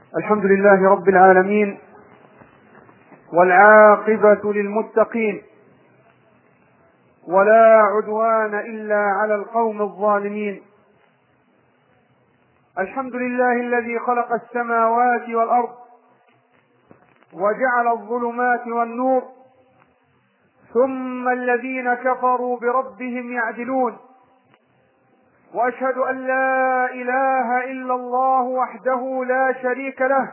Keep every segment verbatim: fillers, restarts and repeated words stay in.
الحمد لله رب العالمين، والعاقبة للمتقين، ولا عدوان إلا على القوم الظالمين. الحمد لله الذي خلق السماوات والأرض وجعل الظلمات والنور، ثم الذين كفروا بربهم يعدلون. وأشهد أن لا إله إلا الله وحده لا شريك له،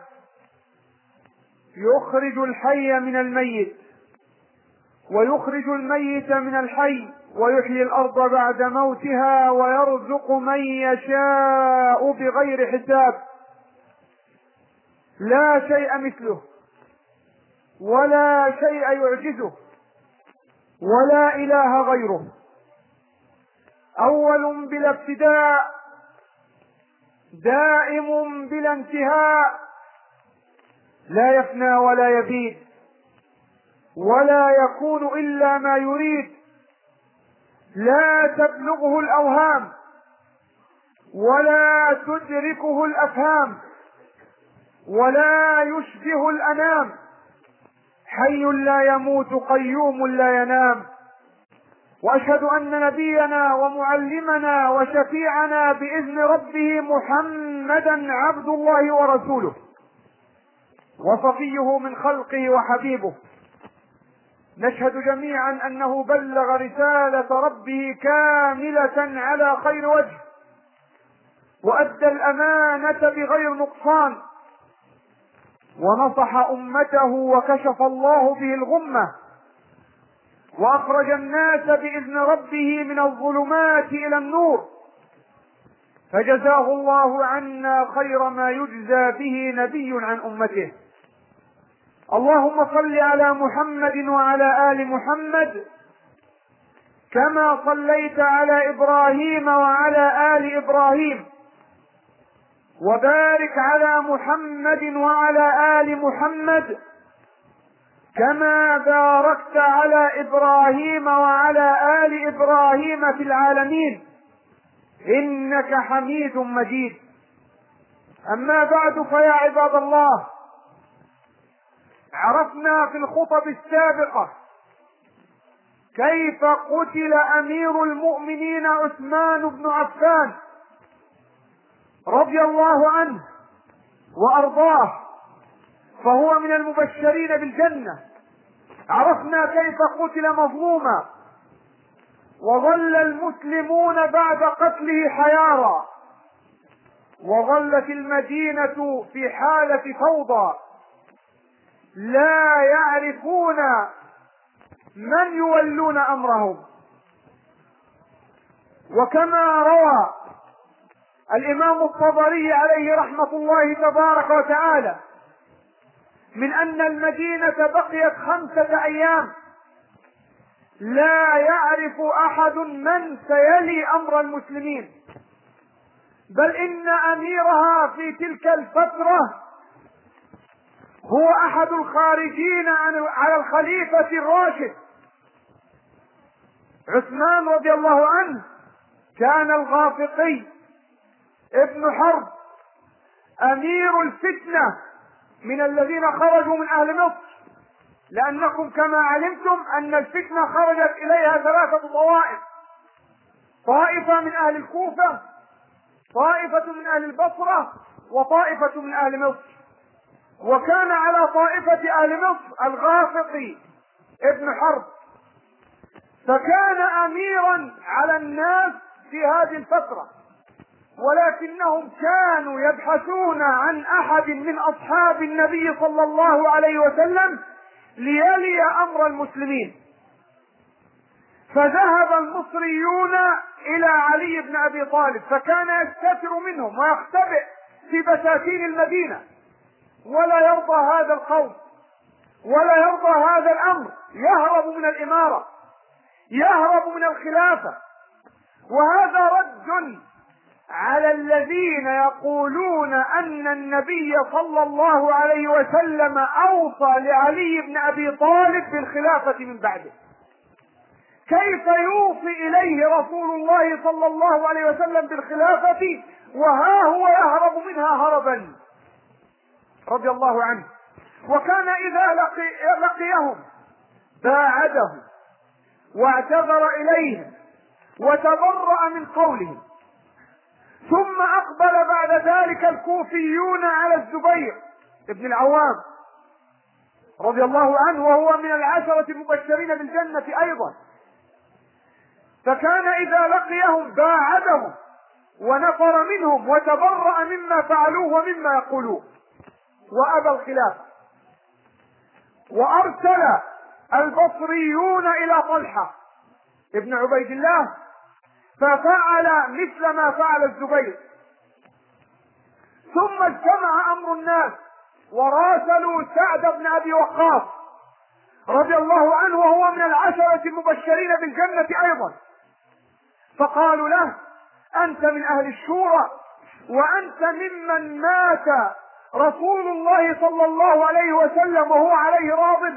يخرج الحي من الميت ويخرج الميت من الحي، ويحيي الأرض بعد موتها، ويرزق من يشاء بغير حساب. لا شيء مثله ولا شيء يعجزه ولا إله غيره، أول بلا ابتداء، دائم بلا انتهاء، لا يفنى ولا يبيد، ولا يكون إلا ما يريد، لا تبلغه الأوهام ولا تدركه الأفهام، ولا يشبه الأنام، حي لا يموت قيوم لا ينام. وأشهد أن نبينا ومعلمنا وشفيعنا بإذن ربه محمدا عبد الله ورسوله، وصفيه من خلقه وحبيبه. نشهد جميعا أنه بلغ رسالة ربه كاملة على خير وجه، وأدى الأمانة بغير نقصان، ونصح أمته وكشف الله به الغمة، وأخرج الناس بإذن ربه من الظلمات إلى النور، فجزاه الله عنا خير ما يجزى به نبي عن أمته. اللهم صل على محمد وعلى آل محمد كما صليت على إبراهيم وعلى آل إبراهيم، وبارك على محمد وعلى آل محمد كما باركت على إبراهيم وعلى آل إبراهيم في العالمين إنك حميد مجيد. أما بعد، فيا عباد الله، عرفنا في الخطب السابقة كيف قتل أمير المؤمنين عثمان بن عفان رضي الله عنه وأرضاه، فهو من المبشرين بالجنة. عرفنا كيف قتل مظلوما، وظل المسلمون بعد قتله حيارى، وظلت المدينة في حالة فوضى، لا يعرفون من يولون أمرهم. وكما روى الإمام الطبري عليه رحمة الله تبارك وتعالى من أن المدينة بقيت خمسة أيام لا يعرف أحد من سيلي أمر المسلمين، بل إن أميرها في تلك الفترة هو أحد الخارجين على الخليفة الراشد عثمان رضي الله عنه. كان الغافقي ابن حرب أمير الفتنة من الذين خرجوا من أهل مصر، لأنكم كما علمتم أن الفتنة خرجت إليها ثلاثة طوائف: طائفة من أهل الكوفة، طائفة من أهل البصرة، وطائفة من أهل مصر. وكان على طائفة أهل مصر الغافقي ابن حرب، فكان أميرا على الناس في هذه الفترة، ولكنهم كانوا يبحثون عن أحد من أصحاب النبي صلى الله عليه وسلم ليلي أمر المسلمين. فذهب المصريون إلى علي بن أبي طالب، فكان يستتر منهم ويختبئ في بساتين المدينة، ولا يرضى هذا القول ولا يرضى هذا الأمر، يهرب من الإمارة، يهرب من الخلافة. وهذا رد على الذين يقولون أن النبي صلى الله عليه وسلم أوصى لعلي بن أبي طالب بالخلافة من بعده. كيف يوصي إليه رسول الله صلى الله عليه وسلم بالخلافة وها هو يهرب منها هربا؟ رضي الله عنه، وكان إذا لقي لقيهم باعدهم واعتذر إليهم وتبرأ من قولهم. ثم أقبل بعد ذلك الكوفيون على الزبير ابن العوام رضي الله عنه، وهو من العشرة المبشرين بالجنة أيضا، فكان إذا لقيهم باعدهم ونفر منهم وتبرأ مما فعلوه ومما يقولوه، وأبى الخلافة. وأرسل البصريون إلى طلحة ابن عبيد الله ففعل مثل ما فعل الزبير. ثم اجتمع أمر الناس وراسلوا سعد بن أبي وقاص رضي الله عنه، وهو من العشرة المبشرين بالجنة أيضا، فقالوا له: أنت من أهل الشورى، وأنت ممن مات رسول الله صلى الله عليه وسلم وهو عليه راض،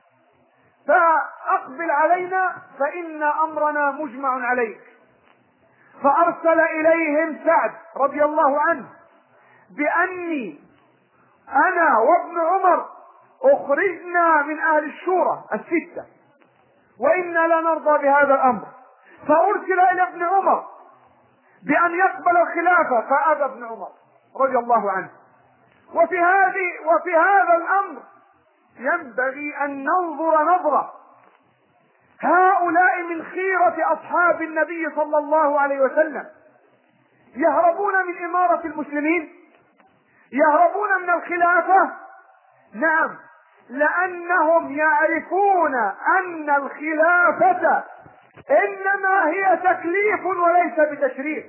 فأقبل علينا فإن أمرنا مجمع عليك. فأرسل إليهم سعد رضي الله عنه بأني أنا وابن عمر أخرجنا من أهل الشورى الستة وإنا لا نرضى بهذا الأمر. فأرسل إلى ابن عمر بأن يقبل الخلافة، فأبى ابن عمر رضي الله عنه. وفي هذه وفي هذا الأمر ينبغي أن ننظر نظرة. هؤلاء من خيرة أصحاب النبي صلى الله عليه وسلم يهربون من إمارة المسلمين، يهربون من الخلافة. نعم، لأنهم يعرفون أن الخلافة إنما هي تكليف وليس بتشريف،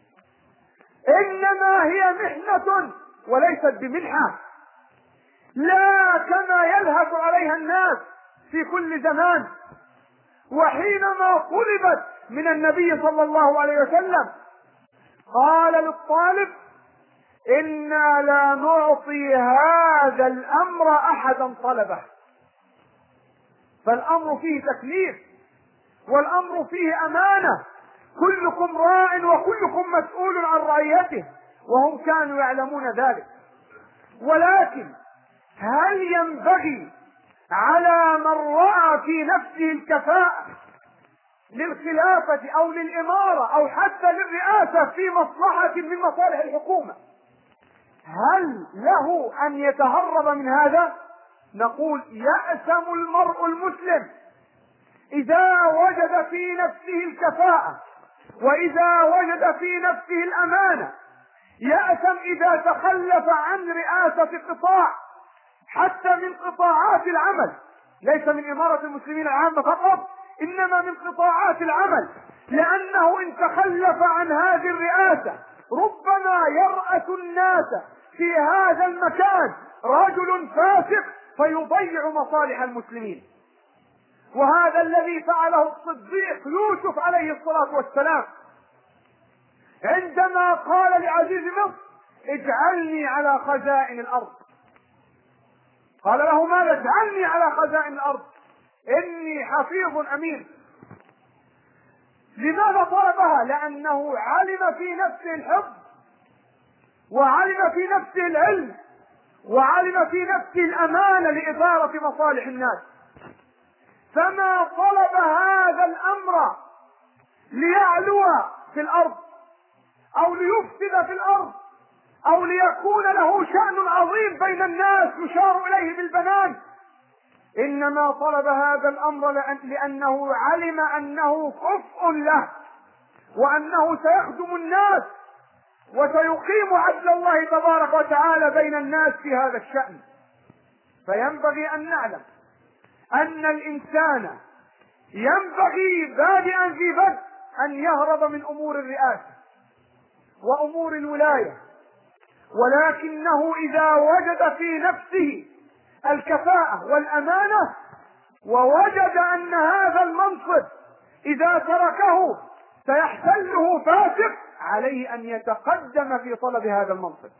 إنما هي محنة وليست بمنحة، لا كما يلهث عليها الناس في كل زمان. وحينما طلبت من النبي صلى الله عليه وسلم قال للطالب: إنا لا نعطي هذا الأمر أحدا طلبه. فالأمر فيه تكليف، والأمر فيه أمانة، كلكم راع وكلكم مسؤول عن رعيته، وهم كانوا يعلمون ذلك. ولكن هل ينبغي على من رأى في نفسه الكفاءة للخلافة أو للإمارة أو حتى للرئاسة في مصلحة من مصالح الحكومة، هل له أن يتهرب من هذا؟ نقول: يأثم المرء المسلم إذا وجد في نفسه الكفاءة وإذا وجد في نفسه الأمانة، يأثم إذا تخلف عن رئاسة قطاع حتى من قطاعات العمل، ليس من إمارة المسلمين العامة فقط، إنما من قطاعات العمل، لأنه إن تخلف عن هذه الرئاسة ربما يرأس الناس في هذا المكان رجل فاسق فيضيع مصالح المسلمين. وهذا الذي فعله الصديق يوسف عليه الصلاة والسلام عندما قال لعزيز مصر: اجعلني على خزائن الأرض. قال له: ماذا؟ اجعلني على خزائن الأرض، إني حفيظ أمين. لماذا طلبها؟ لأنه علم في نفسه الحفظ، وعلم في نفسه العلم، وعلم في نفسه الأمانة لإدارة مصالح الناس. فما طلب هذا الأمر ليعلو في الأرض أو ليفسد في الأرض أو ليكون له شأن عظيم بين الناس يشار إليه بالبنان، إنما طلب هذا الأمر لأنه علم أنه كفء له، وأنه سيخدم الناس وسيقيم عدل الله تبارك وتعالى بين الناس في هذا الشأن. فينبغي أن نعلم أن الإنسان ينبغي بادئا في بدء أن يهرب من أمور الرئاسة وأمور الولاية، ولكنه إذا وجد في نفسه الكفاءة والأمانة ووجد أن هذا المنصب إذا تركه سيحتله فاسق، عليه أن يتقدم في طلب هذا المنصب.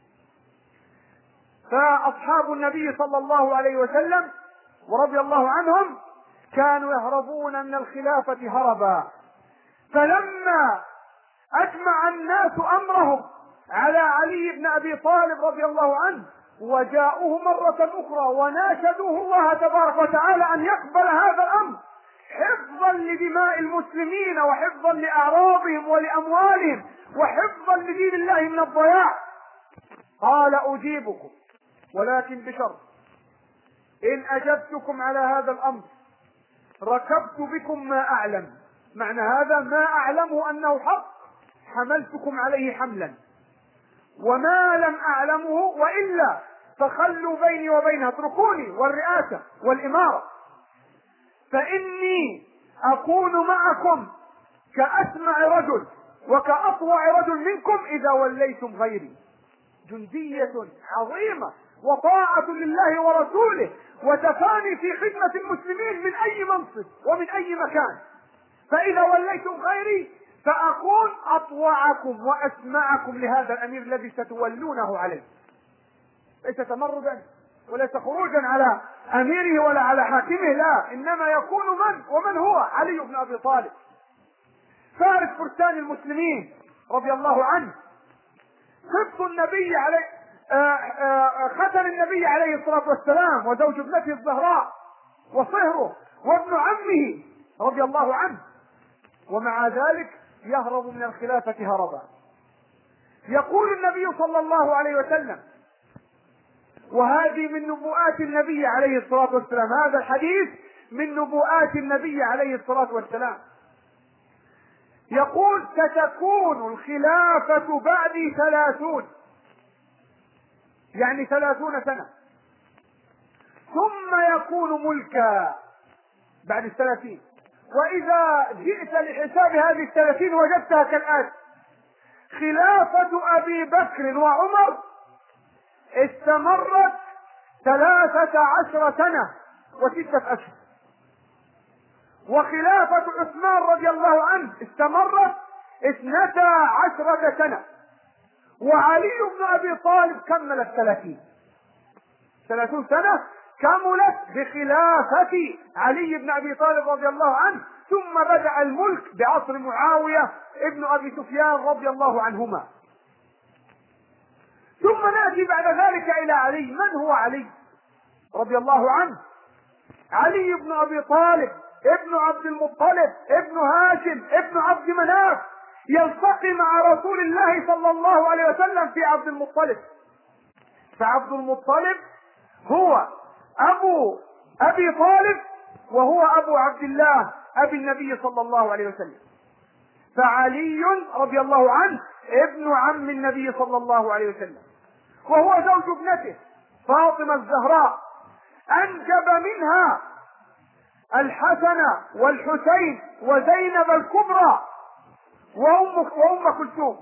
فأصحاب النبي صلى الله عليه وسلم ورضي الله عنهم كانوا يهربون من الخلافة هربا. فلما أجمع الناس أمرهم على علي بن أبي طالب رضي الله عنه وجاءوه مرة أخرى وناشدوه الله تبارك وتعالى أن يقبل هذا الأمر حفظا لدماء المسلمين وحفظا لأعراضهم ولأموالهم وحفظا لدين الله من الضياع. قال أجيبكم ولكن بشرط إن أجبتكم على هذا الأمر ركبت بكم ما أعلم. معنى هذا ما أعلمه أنه حق حملتكم عليه حملا، وما لم أعلمه وإلا فخلوا بيني وبينها، اتركوني والرئاسة والإمارة، فإني أكون معكم كأسمع رجل وكأطوع رجل منكم إذا وليتم غيري. جندية عظيمة وطاعة لله ورسوله وتفاني في خدمة المسلمين من أي منصب ومن أي مكان. فإذا وليتم غيري فأكون أطوعكم وأسمعكم لهذا الأمير الذي ستولونه عليه. ليس تمردا وليس خروجا على أميره ولا على حاكمه، لا، إنما يكون من ومن هو علي بن أبي طالب فارس فرسان المسلمين رضي الله عنه، خبط النبي عليه ختن النبي عليه الصلاة والسلام وزوج ابنته الزهراء وصهره وابن عمه رضي الله عنه، ومع ذلك يهرب من الخلافة هربا. يقول النبي صلى الله عليه وسلم، وهذه من نبوءات النبي عليه الصلاة والسلام، هذا الحديث من نبوءات النبي عليه الصلاة والسلام، يقول ستكون الخلافة بعدي ثلاثون، يعني ثلاثون سنة، ثم يكون ملكا بعد الثلاثين. وإذا جئت لحساب هذه الثلاثين وجدتها كالآتي: خلافة أبي بكر وعمر استمرت ثلاثة عشر سنة وستة أشهر، وخلافة عثمان رضي الله عنه استمرت اثنتا عشرة سنة، وعلي بن أبي طالب كمل الثلاثين. ثلاثون سنة كملت بخلافة علي بن أبي طالب رضي الله عنه، ثم بدأ الملك بعصر معاوية ابن أبي سفيان رضي الله عنهما. ثم نأتي بعد ذلك إلى علي. من هو علي رضي الله عنه؟ علي بن أبي طالب ابن عبد المطلب ابن هاشم ابن عبد مناف، يلتقي مع رسول الله صلى الله عليه وسلم في عبد المطلب. فعبد المطلب هو أبو أبي طالب وهو أبو عبد الله أبي النبي صلى الله عليه وسلم. فعلي رضي الله عنه ابن عم النبي صلى الله عليه وسلم، وهو زوج ابنته فاطمة الزهراء، أنجب منها الحسن والحسين وزينب الكبرى وأم وأم كلثوم.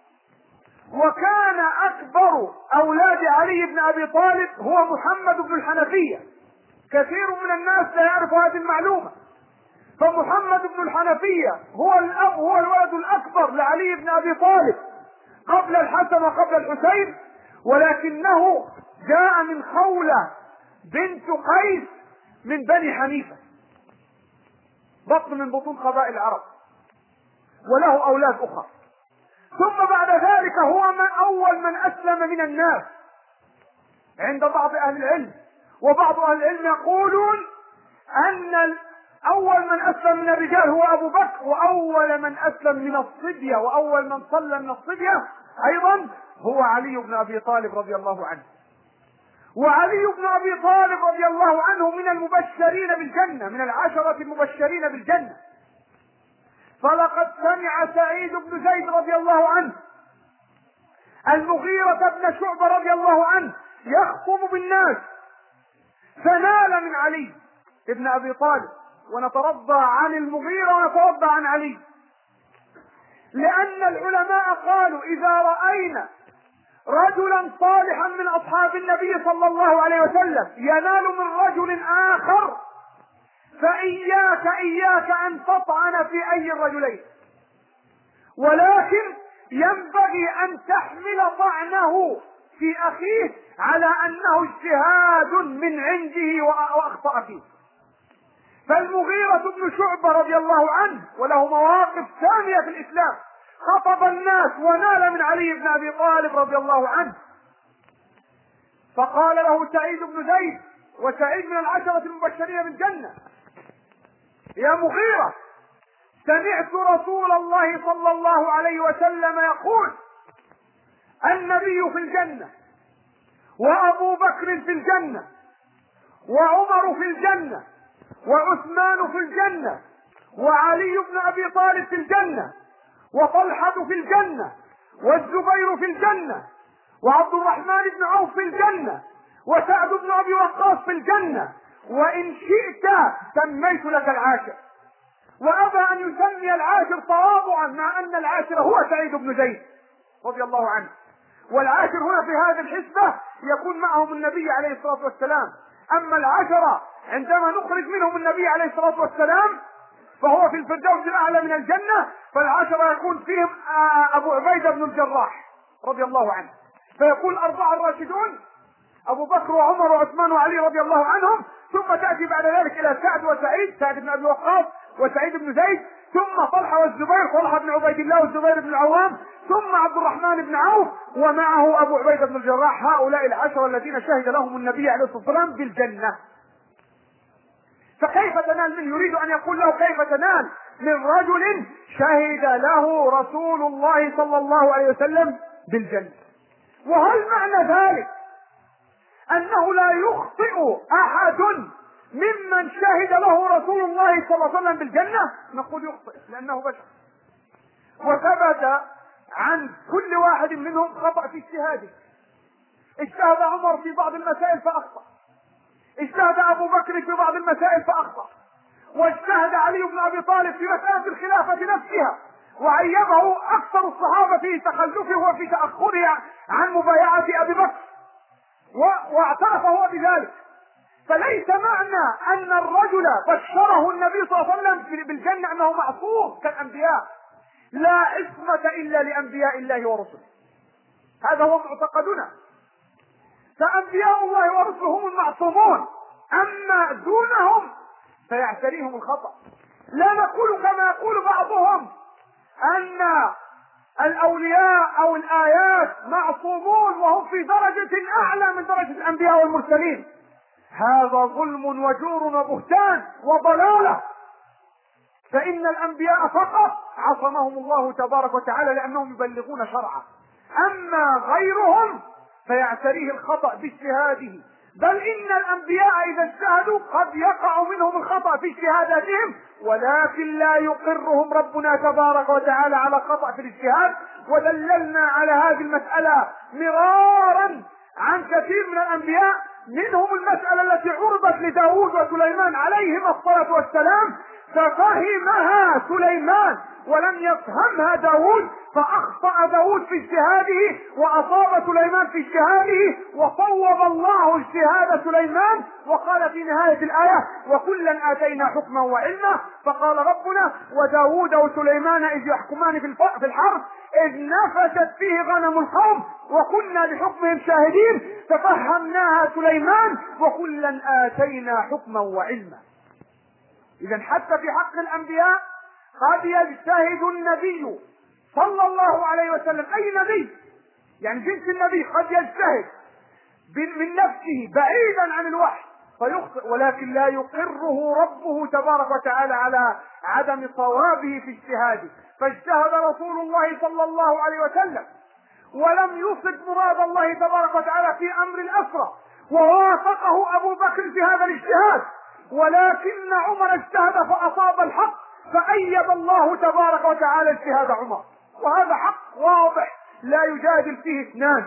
وكان أكبر أولاد علي بن أبي طالب هو محمد بن الحنفية. كثير من الناس لا يعرف هذه المعلومة. فمحمد بن الحنفية هو الأب هو الولد الأكبر لعلي بن أبي طالب قبل الحسن وقبل الحسين، ولكنه جاء من خولة بنت قيس من بني حنيفة، بطن من بطون قبائل العرب، وله أولاد أخرى. ثم بعد ذلك هو من أول من أسلم من الناس عند بعض أهل العلم، وبعض أهل العلم يقولون أن أول من أسلم من الرجال هو أبو بكر، وأول من أسلم من الصبية وأول من صلى من الصبية أيضا هو علي بن أبي طالب رضي الله عنه. وعلي بن أبي طالب رضي الله عنه من المبشرين بالجنة، من العشرة المبشرين بالجنة. فلقد سمع سعيد بن زيد رضي الله عنه المغيرة بن شعبة رضي الله عنه يخطب بالناس، فنال من علي بن أبي طالب. ونترضى عن المغيرة ونترضى عن علي، لأن العلماء قالوا إذا رأينا رجلا صالحا من أصحاب النبي صلى الله عليه وسلم ينال من رجل آخر فإياك إياك أن تطعن في أي الرجلين، ولكن ينبغي أن تحمل طعنه في أخيه على أنه اجتهاد من عنده وأخطأ فيه. فالمغيرة بن شعبة رضي الله عنه وله مواقف ثانية في الإسلام خطب الناس ونال من علي بن أبي طالب رضي الله عنه. فقال له سعيد بن زيد، وسعيد من العشرة المبشرين بالجنة: يا مغيرة، سمعت رسول الله صلى الله عليه وسلم يقول: النبي في الجنة، وأبو بكر في الجنة، وعمر في الجنة، وعثمان في الجنة، وعلي بن أبي طالب في الجنة، وطلحة في الجنة، والزبير في الجنة، وعبد الرحمن بن عوف في الجنة، وسعد بن أبي وقاص في الجنة، وإن شئت سميت لك العاشر. وأبى أن يسمي العاشر تواضعا، مع أن العاشر هو سعيد بن زيد رضي الله عنه. والعاشر هنا في هذه الحسبة يكون معهم النبي عليه الصلاة والسلام. أما العشرة عندما نخرج منهم النبي عليه الصلاة والسلام فهو في الفردوس الأعلى من الجنة، فالعشرة يكون فيهم أبو عبيدة بن الجراح رضي الله عنه، فيكون الأربعة الراشدون أبو بكر وعمر وعثمان وعلي رضي الله عنهم، ثم تأتي بعد ذلك إلى سعد وسعيد، سعد بن أبي وقاص وسعيد بن زيد، ثم طلحة والزبير، طلحة بن عبيد الله والزبير بن العوام، ثم عبد الرحمن بن عوف، ومعه أبو عبيدة بن الجراح. هؤلاء العشرة الذين شهد لهم النبي عليه الصلاة والسلام بالجنة. فكيف تنال من يريد أن يقول له كيف تنال من رجل شهد له رسول الله صلى الله عليه وسلم بالجنة؟ وهل معنى ذلك أنه لا يخطئ أحد ممن شهد له رسول الله صلى الله عليه وسلم بالجنة؟ نقول يخطئ لأنه بشر، وثبت عن كل واحد منهم خطأ في اجتهاده. اجتهد عمر في بعض المسائل فأخطأ، اجتهد أبو بكر في بعض المسائل فأخطأ، واجتهد علي بن أبي طالب في مسألة الخلافة نفسها، وعيبه أكثر الصحابة في تخلفه وفي تأخره عن مبايعة أبي بكر، واعترف هو بذلك. فليس معنى أن الرجل بشره النبي صلى الله عليه وسلم بالجنة أنه معصوم كالأنبياء. لا عصمة إلا لأنبياء الله ورسله، هذا هو معتقدنا. فأنبياء الله ورسله هم المعصومون، أما دونهم فيعتريهم الخطأ. لا نقول كما يقول بعضهم أن الأولياء أو الآيات معصومون وهم في درجة أعلى من درجة الأنبياء والمرسلين، هذا ظلم وجور وبهتان وضلالة. فإن الأنبياء فقط عصمهم الله تبارك وتعالى لأنهم يبلغون شرعه، أما غيرهم فيعتريه الخطأ باجتهاده. بل إن الأنبياء إذا اجتهدوا قد يقع منهم الخطأ في اجتهاداتهم، ولكن لا يقرهم ربنا تبارك وتعالى على خطأ في الاجتهاد. ودللنا على هذه المسألة مرارا عن كثير من الأنبياء، منهم المسألة التي عرضت لداود وسليمان عليهما الصلاة والسلام، ففهمها سليمان ولم يفهمها داود، فأخطأ داود في اجتهاده وأصاب سليمان في اجتهاده، وصوب الله اجتهاد سليمان. وقال في نهاية الآية: وكلا آتينا حكما وعلما. فقال ربنا: وداود وسليمان إذ يحكمان في الحرث إذ نفشت فيه غنم القوم وكنا لحكمهم شاهدين ففهمناها سليمان وكلا آتينا حكما وعلما. إذا حتى في حق الأنبياء قد يجتهد النبي صلى الله عليه وسلم، أي نبي يعني جنس النبي، قد يجتهد من نفسه بعيدا عن الوحي فيخطئ، ولكن لا يقره ربه تبارك وتعالى على عدم صوابه في اجتهاده. فاجتهد رسول الله صلى الله عليه وسلم ولم يصب مراد الله تبارك وتعالى في أمر الأسرى، ووافقه أبو بكر في هذا الاجتهاد، ولكن عمر اجتهد فأصاب الحق فأيد الله تبارك وتعالى اجتهاد عمر، وهذا حق واضح لا يجادل فيه اثنان.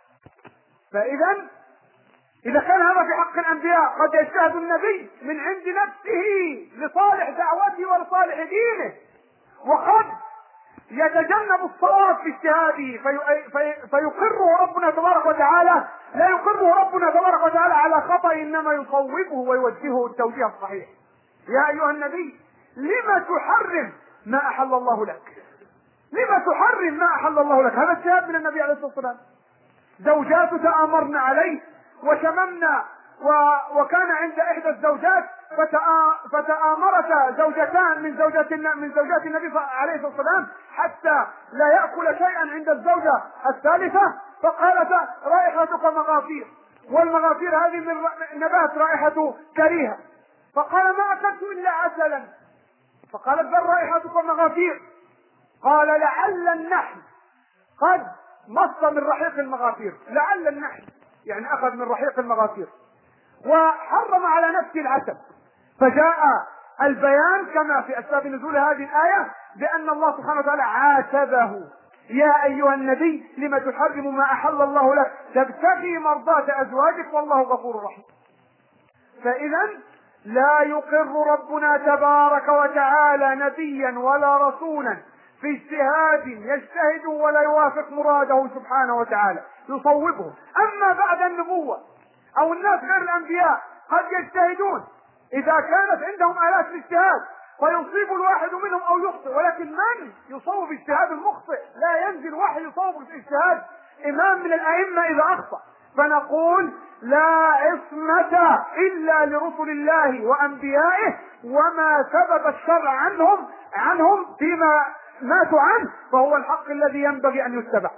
فإذا إذا كان هذا في حق الأنبياء قد يجتهد النبي من عند نفسه لصالح دعوته ولصالح دينه، وقد يتجنب الصواب في اجتهاده في في فيقره ربنا تبارك وتعالى، لا يقره ربنا تبارك وتعالى على خطأ، إنما يصوبه ويوجهه التوجيه الصحيح. يا أيها النبي لما تحرم ما أحل الله لك؟ لما تحرم ما أحل الله لك؟ هذا اجتهاد من النبي عليه الصلاة والسلام. زوجات تآمرن عليه وشممنا و... وكان عند إحدى الزوجات فتآ... فتآمرت زوجتان من زوجات من زوجات النبي عليه الصلاة والسلام حتى لا يأكل شيئا عند الزوجة الثالثة، فقالت رائحتك مغافير والمغافير هذه من نبات رائحته كريهة. فقال ما أكلت إلا عسلا. فقالت بل رائحتك مغافير. قال لعل النحل قد مص من رحيق المغافير. لعل النحل يعني أخذ من رحيق المغافير، وحرم على نفسه العسل. فجاء البيان كما في أسباب نزول هذه الآية بأن الله سبحانه وتعالى عاتبه: يا أيها النبي لم تحرم ما أحل الله لك تبتغي مرضات أزواجك والله غفور رحيم. فإذا لا يقر ربنا تبارك وتعالى نبيا ولا رسولا في اجتهاد يجتهد ولا يوافق مراده سبحانه وتعالى يصوبه. أما بعد النبوة أو الناس غير الأنبياء قد يجتهدون إذا كانت عندهم آلات الاجتهاد فيصيب الواحد منهم أو يخطئ، ولكن من يصوب اجتهاد المخطئ؟ لا ينزل واحد يصوب اجتهاد إمام من الأئمة إذا أخطأ. فنقول لا عصمة إلا لرسل الله وأنبيائه، وما ثبت الشرع عنهم عنهم فيما ماتوا عنه فهو الحق الذي ينبغي أن يتبع.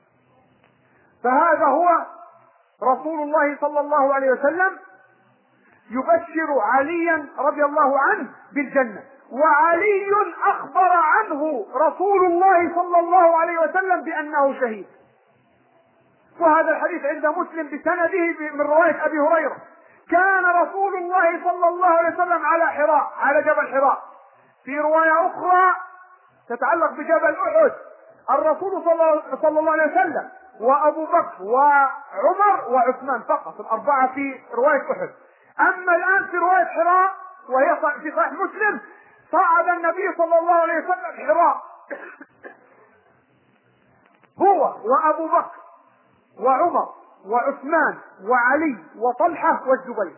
فهذا هو رسول الله صلى الله عليه وسلم يبشر عليا رضي الله عنه بالجنة، وعلي أخبر عنه رسول الله صلى الله عليه وسلم بأنه شهيد. وهذا الحديث عند مسلم بسنده من رواية أبي هريرة: كان رسول الله صلى الله عليه وسلم على حراء، على جبل حراء. في رواية أخرى تتعلق بجبل أحد الرسول صلى الله عليه وسلم وأبو بكر وعمر وعثمان فقط، الأربعة في رواية أحد. أما الآن في رواية حراء وهي في صحيح مسلم صعد النبي صلى الله عليه وسلم حراء هو وأبو بكر وعمر وعثمان وعلي وطلحة والزبير.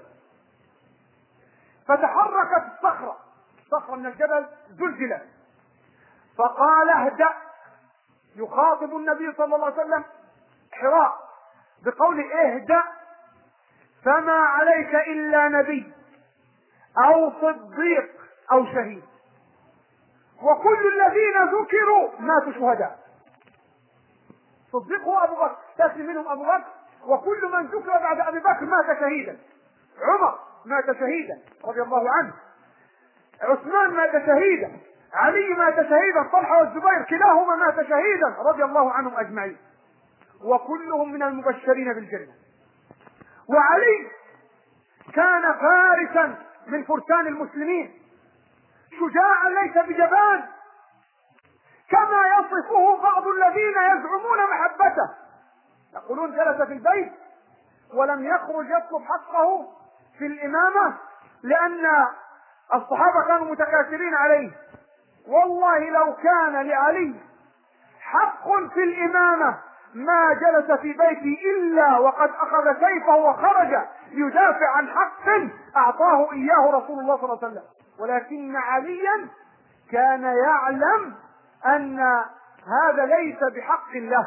فتحركت الصخرة، صخرة من الجبل زلزلت، فقال اهدأ، يخاطب النبي صلى الله عليه وسلم حراء بقوله اهدأ فما عليك إلا نبي أو صديق أو شهيد، وكل الذين ذكروا ماتوا شهداء. صديق هو أبو بكر، تأتي منهم أبو بكر، وكل من ذكر بعد أبي بكر مات شهيدا. عمر مات شهيدا رضي الله عنه، عثمان مات شهيدا، علي مات شهيدا، طلحة والزبير كلاهما مات شهيدا رضي الله عنهم أجمعين، وكلهم من المبشرين بالجنة. وعلي كان فارسا من فرسان المسلمين، شجاعا ليس بجبان، كما يصفه بعض الذين يزعمون محبته، يقولون جلس في البيت ولم يخرج يطلب حقه في الإمامة لأن الصحابة كانوا متكاثرين عليه. والله لو كان لعلي حق في الإمامة ما جلس في بيته إلا وقد أخذ سيفه وخرج يدافع عن حق أعطاه إياه رسول الله صلى الله عليه وسلم. ولكن عليا كان يعلم أن هذا ليس بحق له.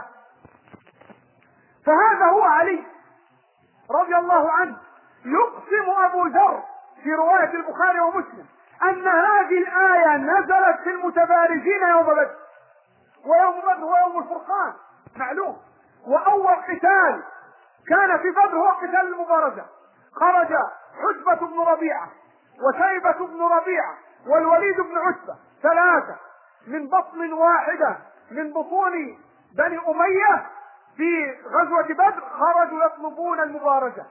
فهذا هو علي رضي الله عنه. يقسم أبو ذر في رواية البخاري ومسلم أن هذه الآية نزلت في المتبارزين يوم بدر، ويوم بدر ويوم الفرقان معلوم. وأول قتال كان في بدر هو قتال المبارزة، خرج عتبة بن ربيعة وشيبة بن ربيعة والوليد بن عتبة، ثلاثة من بطن واحدة من بطون بني أمية في غزوة بدر، خرجوا يطلبون المبارزة،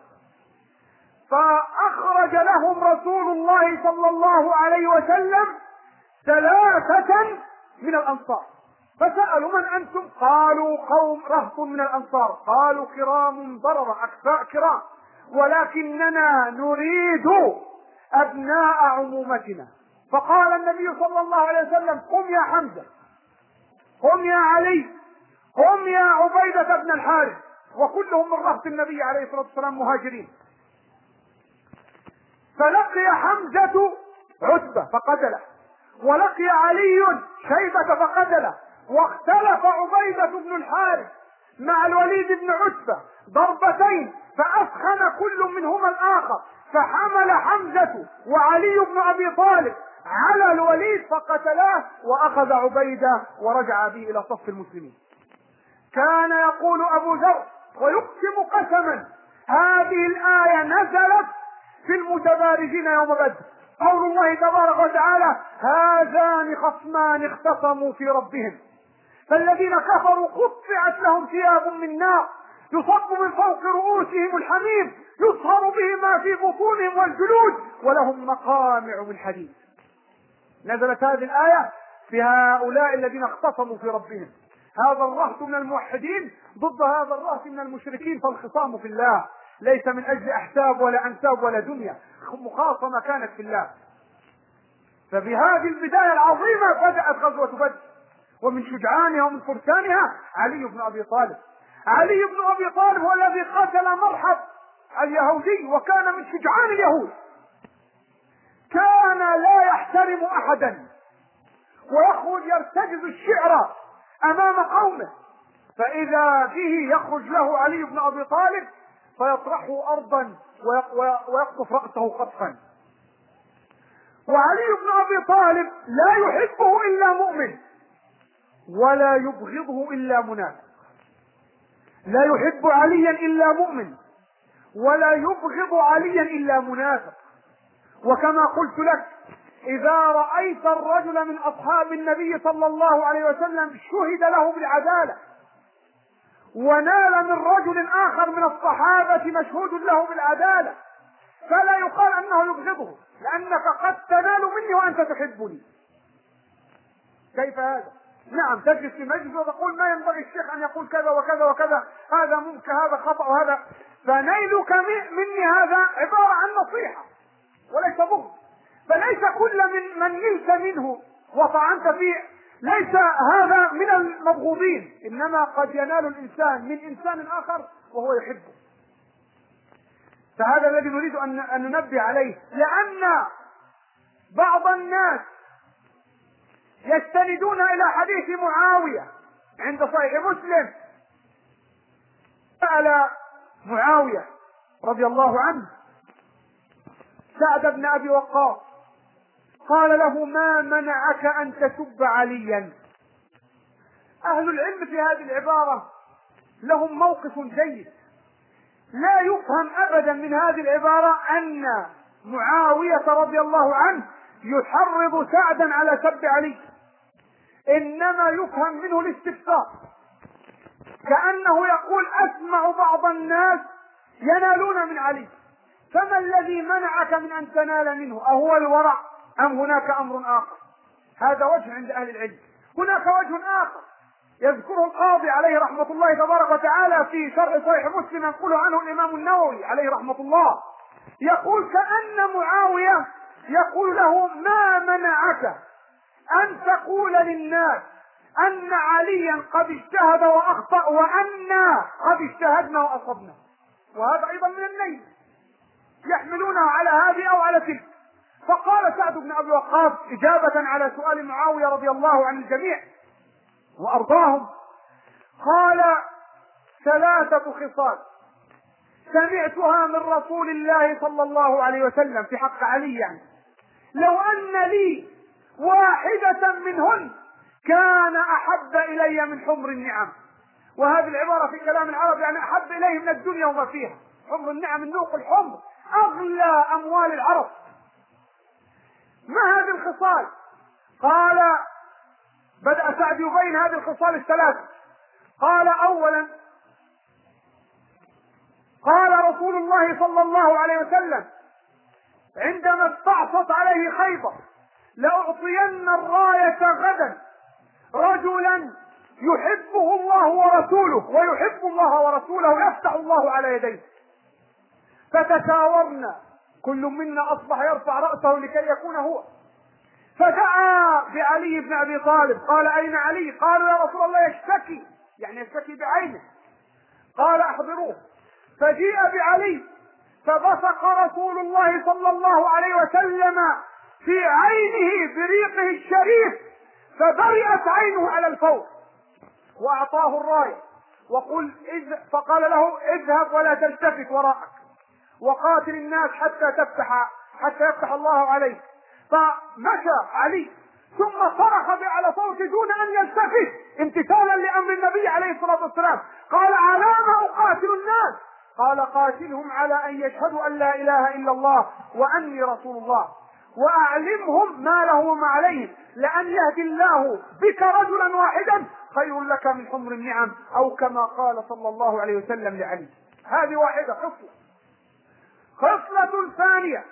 فأخرج لهم رسول الله صلى الله عليه وسلم ثلاثة من الأنصار، فسألوا من أنتم؟ قالوا قوم رهط من الأنصار. قالوا كرام بررة أكفاء كرام، ولكننا نريد أبناء عمومتنا. فقال النبي صلى الله عليه وسلم قم يا حمزة، قم يا علي، قم يا عبيدة بن الحارث، وكلهم من رهط النبي عليه الصلاة والسلام مهاجرين. فلقي حمزة عتبة فقتله، ولقي علي شيبة فقتله، واختلف عبيدة بن الحارث مع الوليد بن عتبة ضربتين فأسخن كل منهما الآخر، فحمل حمزة وعلي بن أبي طالب على الوليد فقتلاه، وأخذ عبيدة ورجع به إلى صف المسلمين. كان يقول أبو ذر ويقسم قسما هذه الآية نزلت في المتبارزين يوم بدر. قول الله تبارك وتعالى: هذان خصمان اختصموا في ربهم فالذين كفروا قطعت لهم ثياب من نار يصب من فوق رؤوسهم الحميم يصهر به ما في بطونهم والجلود ولهم مقامع من حديد. نزلت هذه الآية في هؤلاء الذين اختصموا في ربهم. هذا الرهط من الموحدين ضد هذا الرهط من المشركين، فالخصام في الله ليس من أجل أحساب ولا أنساب ولا دنيا، مخاصمة كانت في الله. فبهذه البداية العظيمة بدأت غزوة بدر، ومن شجعانها ومن فرسانها علي بن أبي طالب. علي بن أبي طالب هو الذي قتل مرحب اليهودي، وكان من شجعان اليهود. كان لا يحترم أحدا ويخرج يرتجز الشعر أمام قومه، فإذا به يخرج له علي بن أبي طالب فيطرحه أرضا ويقطف رأسه قطفا. وعلي بن أبي طالب لا يحبه إلا مؤمن ولا يبغضه إلا منافق. لا يحب عليا إلا مؤمن ولا يبغض عليا إلا منافق. وكما قلت لك، إذا رأيت الرجل من أصحاب النبي صلى الله عليه وسلم شهد له بالعدالة ونال من رجل آخر من الصحابة مشهود له بالعدالة، فلا يقال أنه يبغضه، لأنك قد تنال مني وأنت تحبني. كيف هذا؟ نعم، تجلس في مجلس وتقول ما ينبغي الشيخ أن يقول كذا وكذا وكذا، هذا ممكن، هذا خطأ، وهذا، فنيلك مني هذا عبارة عن نصيحة وليس بغض. فليس كل من من نلت منه وطعنت فيه ليس هذا من المبغوضين، إنما قد ينال الإنسان من إنسان آخر وهو يحبه. فهذا الذي نريد أن ننبه عليه، لأن بعض الناس يستندون إلى حديث معاوية عند صحيح مسلم. سأل معاوية رضي الله عنه سعد بن أبي وقاص قال له: ما منعك أن تسب عليا؟ أهل العلم في هذه العبارة لهم موقف جيد. لا يفهم أبدا من هذه العبارة أن معاوية رضي الله عنه يحرض سعدا على سب علي، إنما يفهم منه الاستفسار، كأنه يقول: أسمع بعض الناس ينالون من علي، فما الذي منعك من أن تنال منه؟ أهو الورع أم هناك أمر آخر؟ هذا وجه عند أهل العلم. هناك وجه آخر يذكره القاضي عليه رحمة الله تبارك وتعالى في شرح صحيح مسلم، ينقل عنه الإمام النووي عليه رحمة الله، يقول: كأن معاوية يقول له: ما منعك أن تقول للناس أن عليا قد اجتهد وأخطأ وأنا قد اجتهدنا وأصبنا؟ وهذا أيضا من النيل، يحملونها على هذه أو على تلك. فقال سعد بن أبي وقاص إجابة على سؤال معاوية رضي الله عن الجميع وأرضاهم، قال: ثلاثة خصال سمعتها من رسول الله صلى الله عليه وسلم في حق علي، يعني لو أن لي واحدة منهن كان أحب إلي من حمر النعم. وهذه العبارة في كلام العرب يعني أحب إليه من الدنيا وما فيها. حمر النعم، النوق الحمر، أغلى أموال العرب. ما هذه الخصال؟ قال، بدأ سعد يبين هذه الخصال الثلاثة. قال: أولا، قال رسول الله صلى الله عليه وسلم عندما استعصت عليه خيبر: لأعطين الراية غدا رجلا يحبه الله ورسوله ويحب الله ورسوله يفتح الله على يديه. فتشاورنا، كل منا أصبح يرفع رأسه لكي يكون هو. فدعا بعلي بن أبي طالب. قال: أين علي؟ قالوا: يا رسول الله يشتكي، يعني يشتكي بعينه. قال: أحضروه. فجيء بعلي فبصق رسول الله صلى الله عليه وسلم في عينه بريقه الشريف فبرئت عينه على الفور، وأعطاه الراية وقل إذ فقال له: اذهب ولا تلتفت وراءك وقاتل الناس حتى تفتح حتى يفتح الله عليك. فمشى علي ثم صرخ بأعلى صوت دون أن يلتفت امتثالا لأمر النبي عليه الصلاة والسلام. قال: على ما أقاتل الناس قال قاتلهم على أن يشهدوا أن لا إله إلا الله وأني رسول الله، وأعلمهم ما له وما عليهم، لأن يهدي الله بك رجلا واحدا خير لك من حمر النعم، أو كما قال صلى الله عليه وسلم لعلي. هذه واحدة خصلة. خصلة ثانية،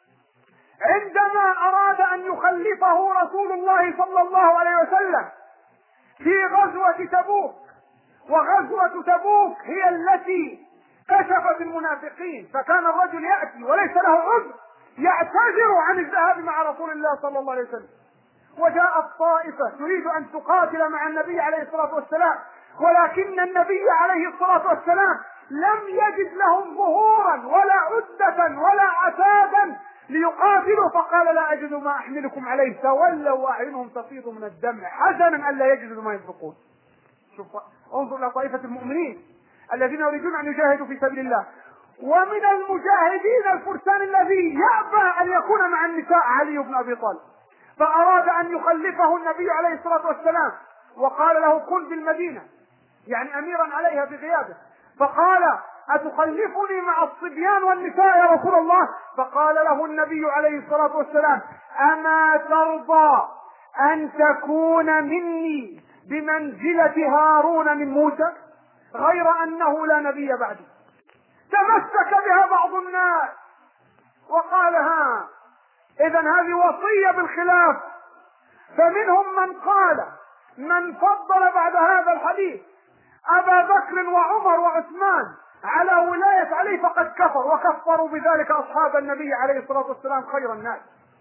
عندما أراد أن يخلفه رسول الله صلى الله عليه وسلم في غزوة تبوك، وغزوة تبوك هي التي كشفت المنافقين، فكان الرجل يأتي وليس له عذر يعتذر عن الذهاب مع رسول الله صلى الله عليه وسلم، وجاءت طائفة تريد أن تقاتل مع النبي عليه الصلاة والسلام، ولكن النبي عليه الصلاة والسلام لم يجد لهم ظهورا ولا عدة ولا عتادا ليقاتلوا، فقال لا أجد ما أحملكم عليه، تولوا وأعينهم تفيض من الدمع حزنا ألا يجدوا ما ينفقون. شوف، انظر إلى طائفة المؤمنين الذين يريدون أن يجاهدوا في سبيل الله، ومن المجاهدين الفرسان الذي يأبى أن يكون مع النساء علي بن أبي طالب، فأراد أن يخلفه النبي عليه الصلاة والسلام، وقال له كن بالمدينة، يعني أميرا عليها بغيابه، فقال أتخلفني مع الصبيان والنساء يا رسول الله؟ فقال له النبي عليه الصلاة والسلام أما ترضى أن تكون مني بمنزلة هارون من موسى، غير أنه لا نبي بعدي. تمسك بها بعض الناس وقال ها إذن هذه وصية بالخلاف، فمنهم من قال من فضل بعد هذا الحديث أبا بكر وعمر وعثمان على ولاية علي فقد كفر، وكفروا بذلك أصحاب النبي عليه الصلاة والسلام خير الناس.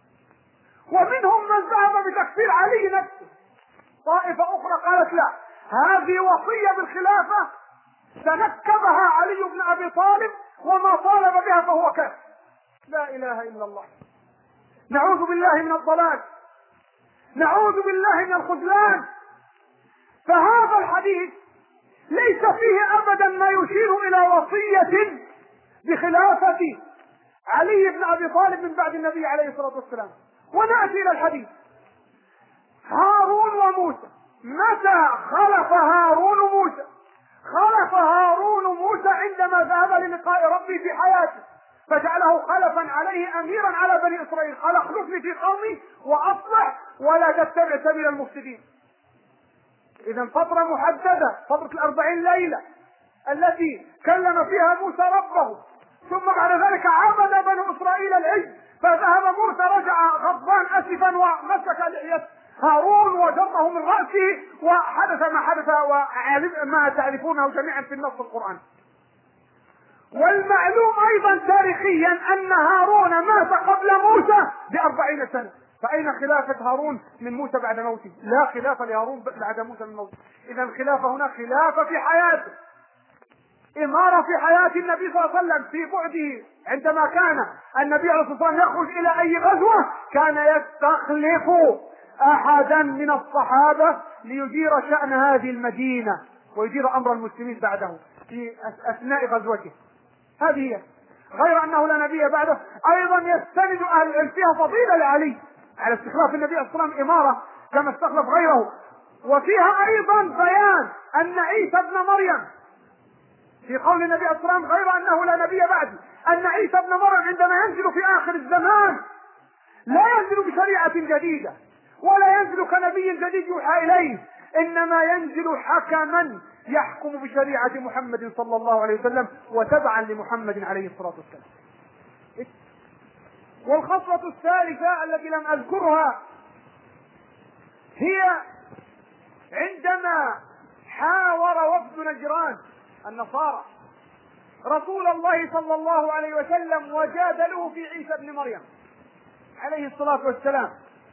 ومنهم من ذهب بتكفير علي نفسه. طائفة أخرى قالت لا، هذه وصية بالخلافة تنكبها علي بن أبي طالب، وما طالب بها فهو كافر. لا إله إلا الله. نعوذ بالله من الضلال، نعوذ بالله من الخذلان. فهذا الحديث ليس فيه أبدا ما يشير إلى وصية بخلافة علي بن أبي طالب من بعد النبي عليه الصلاة والسلام. ونأتي إلى الحديث. هارون وموسى، متى خلف هارون موسى؟ خلف هارون موسى عندما ذهب للقاء ربي في حياته، فجعله خلفا عليه أميرا على بني إسرائيل، قال اخلفني في قومي وأصلح ولا تتبع سبيل المفسدين. إذا فترة محددة، فترة الأربعين ليلة التي كلم فيها موسى ربه، ثم بعد ذلك عبد بنو إسرائيل العجل، فذهب موسى رجع غضبان أسفا ومسك لحية هارون وجره من رأسه، وحدث ما حدث وما تعرفونه جميعا في النص القرآني. والمعلوم أيضا تاريخيا أن هارون مات قبل موسى بأربعين سنة، فأين خلافة هارون من موسى بعد موته؟ لا خلافة لهارون بعد موسى من موته. إذا الخلافة هنا خلافة في حياته، إمارة في حياة النبي صلى الله عليه وسلم في بعده. عندما كان النبي عليه الصلاة والسلام يخرج إلى أي غزوة كان يستخلف أحدا من الصحابة ليدير شأن هذه المدينة ويدير أمر المسلمين بعده في أثناء غزوته. هذه هي، غير أنه لا نبي بعده. أيضا يستند أهل العلم فيها فضيلة لعلي على استخلاف النبي صلى الله عليه وسلم إمارة كما استخلف غيره. وفيها أيضا بيان أن عيسى ابن مريم في قول النبي صلى الله عليه وسلم غير أنه لا نبي بعدي، أن عيسى ابن مريم عندما ينزل في آخر الزمان لا ينزل بشريعة جديدة ولا ينزل كنبي جديد يوحى إليه، إنما ينزل حكما يحكم بشريعة محمد صلى الله عليه وسلم وتبعا لمحمد عليه الصلاة والسلام. والخصلة الثالثة التي لم أذكرها هي عندما حاور وفد نجران النصارى رسول الله صلى الله عليه وسلم وجادلوه في عيسى ابن مريم عليه الصلاة والسلام،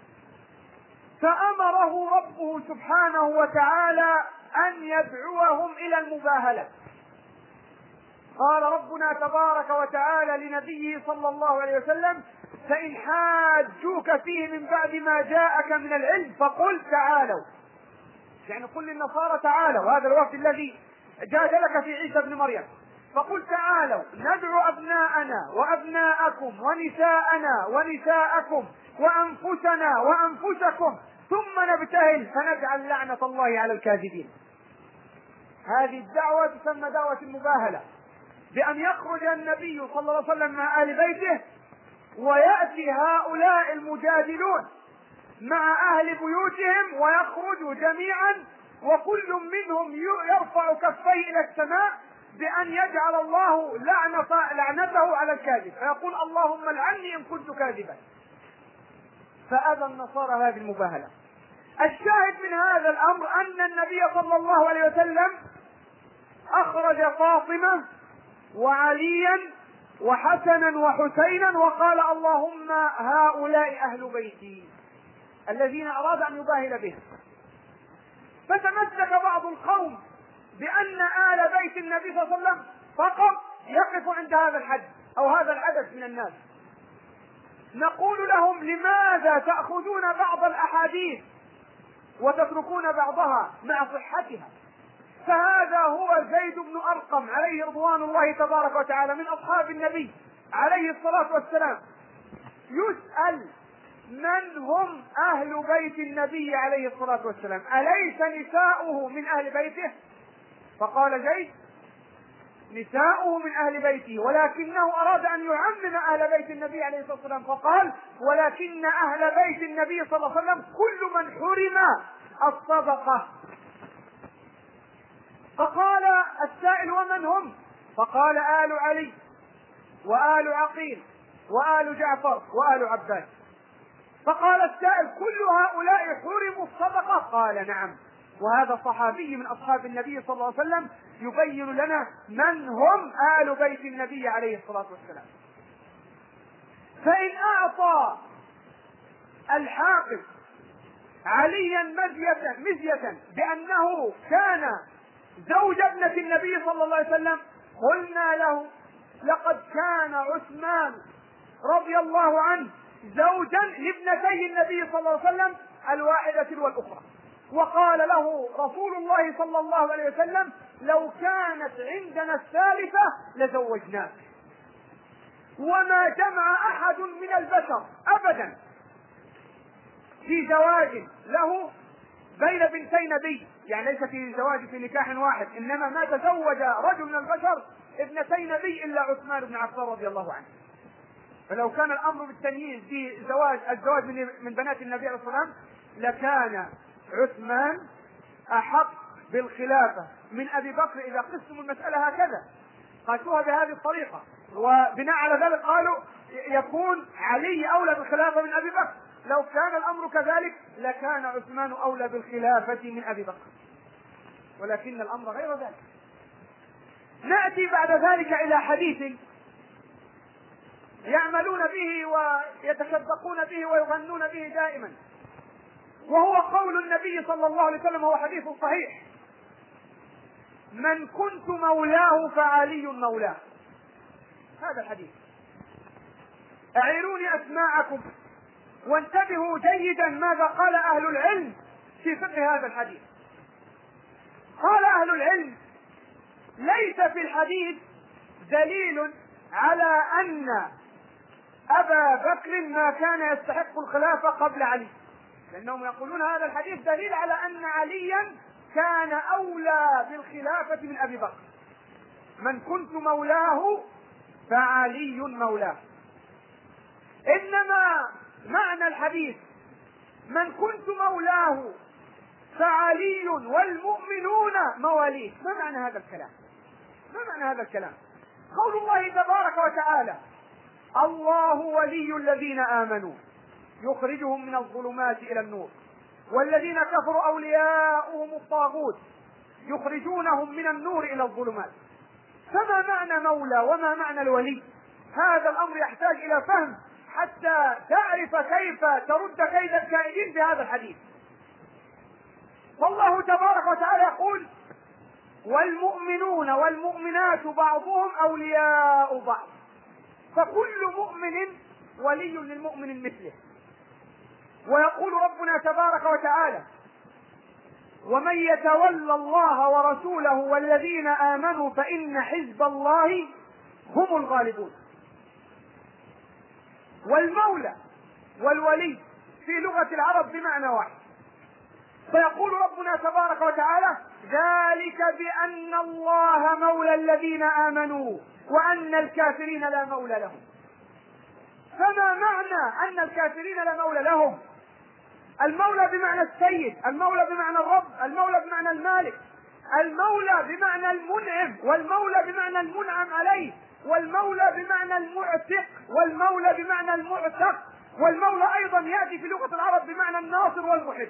فأمره ربه سبحانه وتعالى أن يدعوهم إلى المباهلة. قال ربنا تبارك وتعالى لنبيه صلى الله عليه وسلم فإن حاجوك فيه من بعد ما جاءك من العلم فقل تعالوا، يعني قل للنصارى تعالوا، هذا الوفد الذي جادلك في عيسى ابن مريم، فقل تعالوا ندعو أبناءنا وأبناءكم ونساءنا ونساءكم وأنفسنا وأنفسكم ثم نبتهل فنجعل لعنة الله على الكاذبين. هذه الدعوة تسمى دعوة المباهلة، بأن يخرج النبي صلى الله عليه وسلم مع آل بيته، ويأتي هؤلاء المجادلون مع أهل بيوتهم ويخرجوا جميعا، وكل منهم يرفع كفيه إلى السماء بأن يجعل الله لعنة لعنته على الكاذب، فيقول اللهم لعني إن كنت كاذبا. فأبى النصارى هذه المباهلة. الشاهد من هذا الأمر أن النبي صلى الله عليه وسلم أخرج فاطمة وعليا وحسنا وحسينا وقال اللهم هؤلاء أهل بيتي الذين أراد أن يباهل بهم. فتمسك بعض القوم بأن آل بيت النبي صلى الله عليه وسلم فقط يقف عند هذا الحد أو هذا العدد من الناس. نقول لهم لماذا تأخذون بعض الأحاديث وتتركون بعضها مع صحتها؟ فهذا هو زيد بن أرقم عليه رضوان الله تبارك وتعالى من أصحاب النبي عليه الصلاة والسلام، يسأل من هم أهل بيت النبي عليه الصلاة والسلام، أليس نساؤه من أهل بيته؟ فقال زيد نساؤه من أهل بيته، ولكنه أراد أن يعمم أهل بيت النبي عليه الصلاة والسلام فقال ولكن أهل بيت النبي صلى الله عليه وسلم كل من حرم الصدقة. فقال السائل ومن هم؟ فقال آل علي وآل عقيل وآل جعفر وآل عباس. فقال السائل كل هؤلاء حرموا الصدقة؟ قال نعم. وهذا صحابي من أصحاب النبي صلى الله عليه وسلم يبين لنا من هم آل بيت النبي عليه الصلاة والسلام. فإن أعطى الحافظ عليا مزية مزية بأنه كان زوج ابنة النبي صلى الله عليه وسلم، قلنا له لقد كان عثمان رضي الله عنه زوجا لابنتي النبي صلى الله عليه وسلم الواحدة والأخرى، وقال له رسول الله صلى الله عليه وسلم لو كانت عندنا الثالثة لزوجناك. وما جمع أحد من البشر أبدا في زواج له بين بنتي نبي، يعني ليس في زواج في نكاح واحد، إنما ما تزوج رجل من البشر ابنتي نبي إلا عثمان بن عفان رضي الله عنه. فلو كان الأمر بالتمييز في زواج الزواج من بنات النبي عليه الصلاة والسلام لكان عثمان أحق بالخلافة من أبي بكر إذا قسم المسألة هكذا، قاسوها بهذه الطريقة، وبناء على ذلك قالوا يكون علي أولى بالخلافة من أبي بكر. لو كان الأمر كذلك لكان عثمان أولى بالخلافة من أبي بكر، ولكن الأمر غير ذلك. نأتي بعد ذلك إلى حديث يعملون به ويتشبقون به ويغنون به دائما، وهو قول النبي صلى الله عليه وسلم، هو حديث صحيح: من كنت مولاه فعلي مولاه. هذا الحديث. أعيروني أسماعكم وانتبهوا جيدا ماذا قال أهل العلم في فقه هذا الحديث. قال أهل العلم: ليس في الحديث دليل على أن أبا بكر ما كان يستحق الخلافة قبل علي، لأنهم يقولون هذا الحديث دليل على أن عليا كان أولى بالخلافة من أبي بكر. من كنت مولاه فعلي مولاه. إنما معنى الحديث من كنت مولاه فعلي والمؤمنون مواليه. ما معنى هذا الكلام؟ ما معنى هذا الكلام؟ قول الله تبارك وتعالى: الله ولي الذين آمنوا يخرجهم من الظلمات إلى النور والذين كفروا أولياؤهم الطاغوت يخرجونهم من النور إلى الظلمات. فما معنى مولى وما معنى الولي؟ هذا الأمر يحتاج إلى فهم حتى تعرف كيف ترد كيد الكائدين بهذا الحديث. والله تبارك وتعالى يقول: والمؤمنون والمؤمنات بعضهم أولياء بعض. فكل مؤمن ولي للمؤمن مثله. ويقول ربنا تبارك وتعالى: ومن يتولى الله ورسوله والذين آمنوا فإن حزب الله هم الغالبون. والمولى والولي في لغة العرب بمعنى واحد. فيقول ربنا تبارك وتعالى: ذلك بأن الله مولى الذين آمنوا وأن الكافرين لا مولى لهم. فما معنى أن الكافرين لا مولى لهم؟ المولى بمعنى السيد، المولى بمعنى الرب، المولى بمعنى المالك، المولى بمعنى المنعم، والمولى بمعنى المنعم عليه، والمولى بمعنى المعتق، والمولى بمعنى المعتق، والمولى أيضا يأتي في لغة العرب بمعنى الناصر والمحب.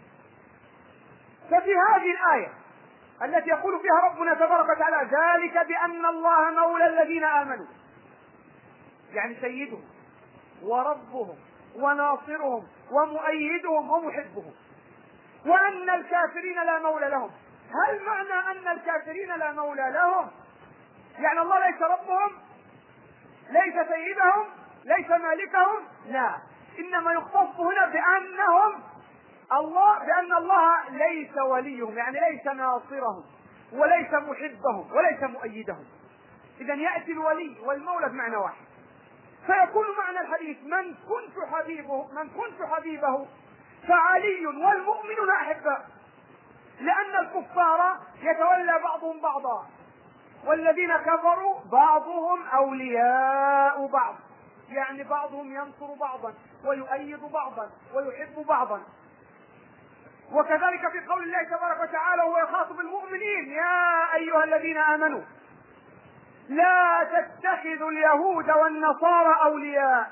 ففي هذه الآية التي يقول فيها ربنا تبارك وتعالى ذلك بأن الله مولى الذين آمنوا، يعني سيدهم وربهم وناصرهم ومؤيدهم ومحبهم، وأن الكافرين لا مولى لهم. هل معنى أن الكافرين لا مولى لهم يعني الله ليس ربهم، ليس سيدهم، ليس مالكهم؟ لا، إنما يختص هنا بأنهم الله، بأن الله ليس وليهم، يعني ليس ناصرهم وليس محبهم وليس مؤيدهم. إذا يأتي الولي والمولى بمعنى واحد، فيكون معنى الحديث من كنت حبيبه من كنت حبيبه فعلي والمؤمنون أحباء، لأن الكفار يتولى بعضهم بعضا، والذين كفروا بعضهم أولياء بعض، يعني بعضهم ينصر بعضا ويؤيد بعضا ويحب بعضا. وكذلك في قول الله تبارك وتعالى وهو يخاطب المؤمنين يا أيها الذين آمنوا لا تتخذوا اليهود والنصارى أولياء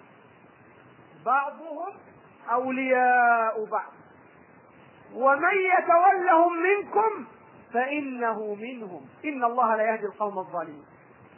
بعضهم أولياء بعض ومن يتولهم منكم فإنه منهم إن الله لا يهدي القوم الظالمين.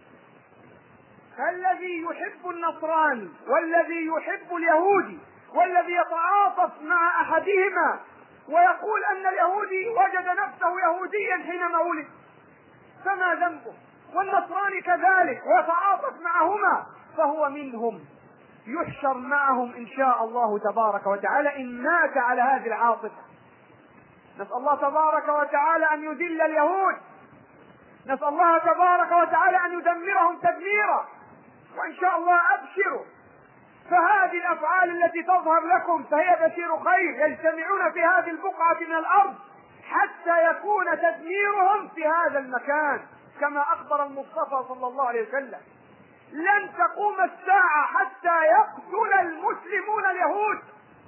الذي يحب النصراني والذي يحب اليهودي والذي يتعاطف مع أحدهما ويقول أن اليهودي وجد نفسه يهوديا حينما ولد فما ذنبه، والنصراني كذلك ويتعاطف معهما فهو منهم، يحشر معهم إن شاء الله تبارك وتعالى إن مات على هذه العاطفة. نسأل الله تبارك وتعالى أن يذل اليهود، نسأل الله تبارك وتعالى أن يدمرهم تدميرا، وإن شاء الله أبشروا، فهذه الأفعال التي تظهر لكم فهي بشير خير، يجتمعون في هذه البقعة من الأرض حتى يكون تدميرهم في هذا المكان كما أخبر المصطفى صلى الله عليه وسلم. لن تقوم الساعة حتى يقتل المسلمون اليهود،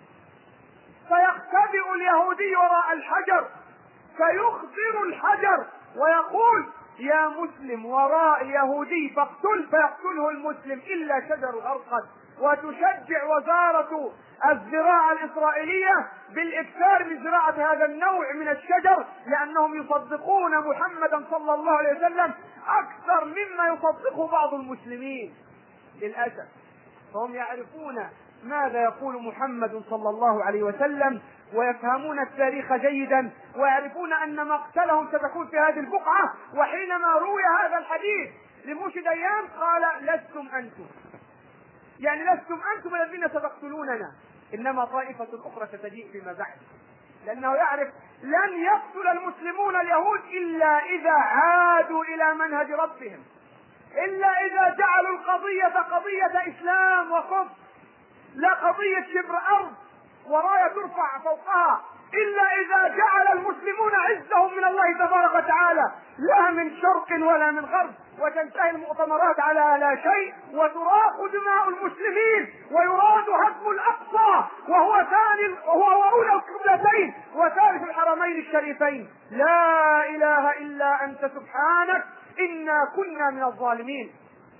فيختبئ اليهودي وراء الحجر فيخبر الحجر ويقول يا مسلم وراء اليهودي فاقتل، فيقتله المسلم إلا شجر الغرقد. وتشجع وزارة الزراعة الإسرائيلية بالإكثار من زراعة هذا النوع من الشجر، لأنهم يصدقون محمدا صلى الله عليه وسلم أكثر مما يصدقه بعض المسلمين للأسف، فهم يعرفون ماذا يقول محمد صلى الله عليه وسلم ويفهمون التاريخ جيدا ويعرفون أن مقتلهم ستكون في هذه البقعة. وحينما روي هذا الحديث لموشي ديان قال لستم أنتم، يعني لستم أنتم الذين ستقتلوننا، إنما طائفة أخرى ستجيء فيما بعد، لأنه يعرف لن يقتل المسلمون اليهود إلا إذا عادوا إلى منهج ربهم، إلا إذا جعلوا القضية قضية إسلام وكفر، لا قضية شبر أرض وراية ترفع فوقها، إلا إذا جعل المسلمون عزهم من الله تبارك وتعالى لا من شرق ولا من غرب، وتنتهي المؤتمرات على لا شيء وتراق دماء المسلمين ويراد هدم الأقصى وهو ثاني وهو أولى القبلتين وثالث الحرمين الشريفين. لا إله إلا أنت سبحانك إنا كنا من الظالمين.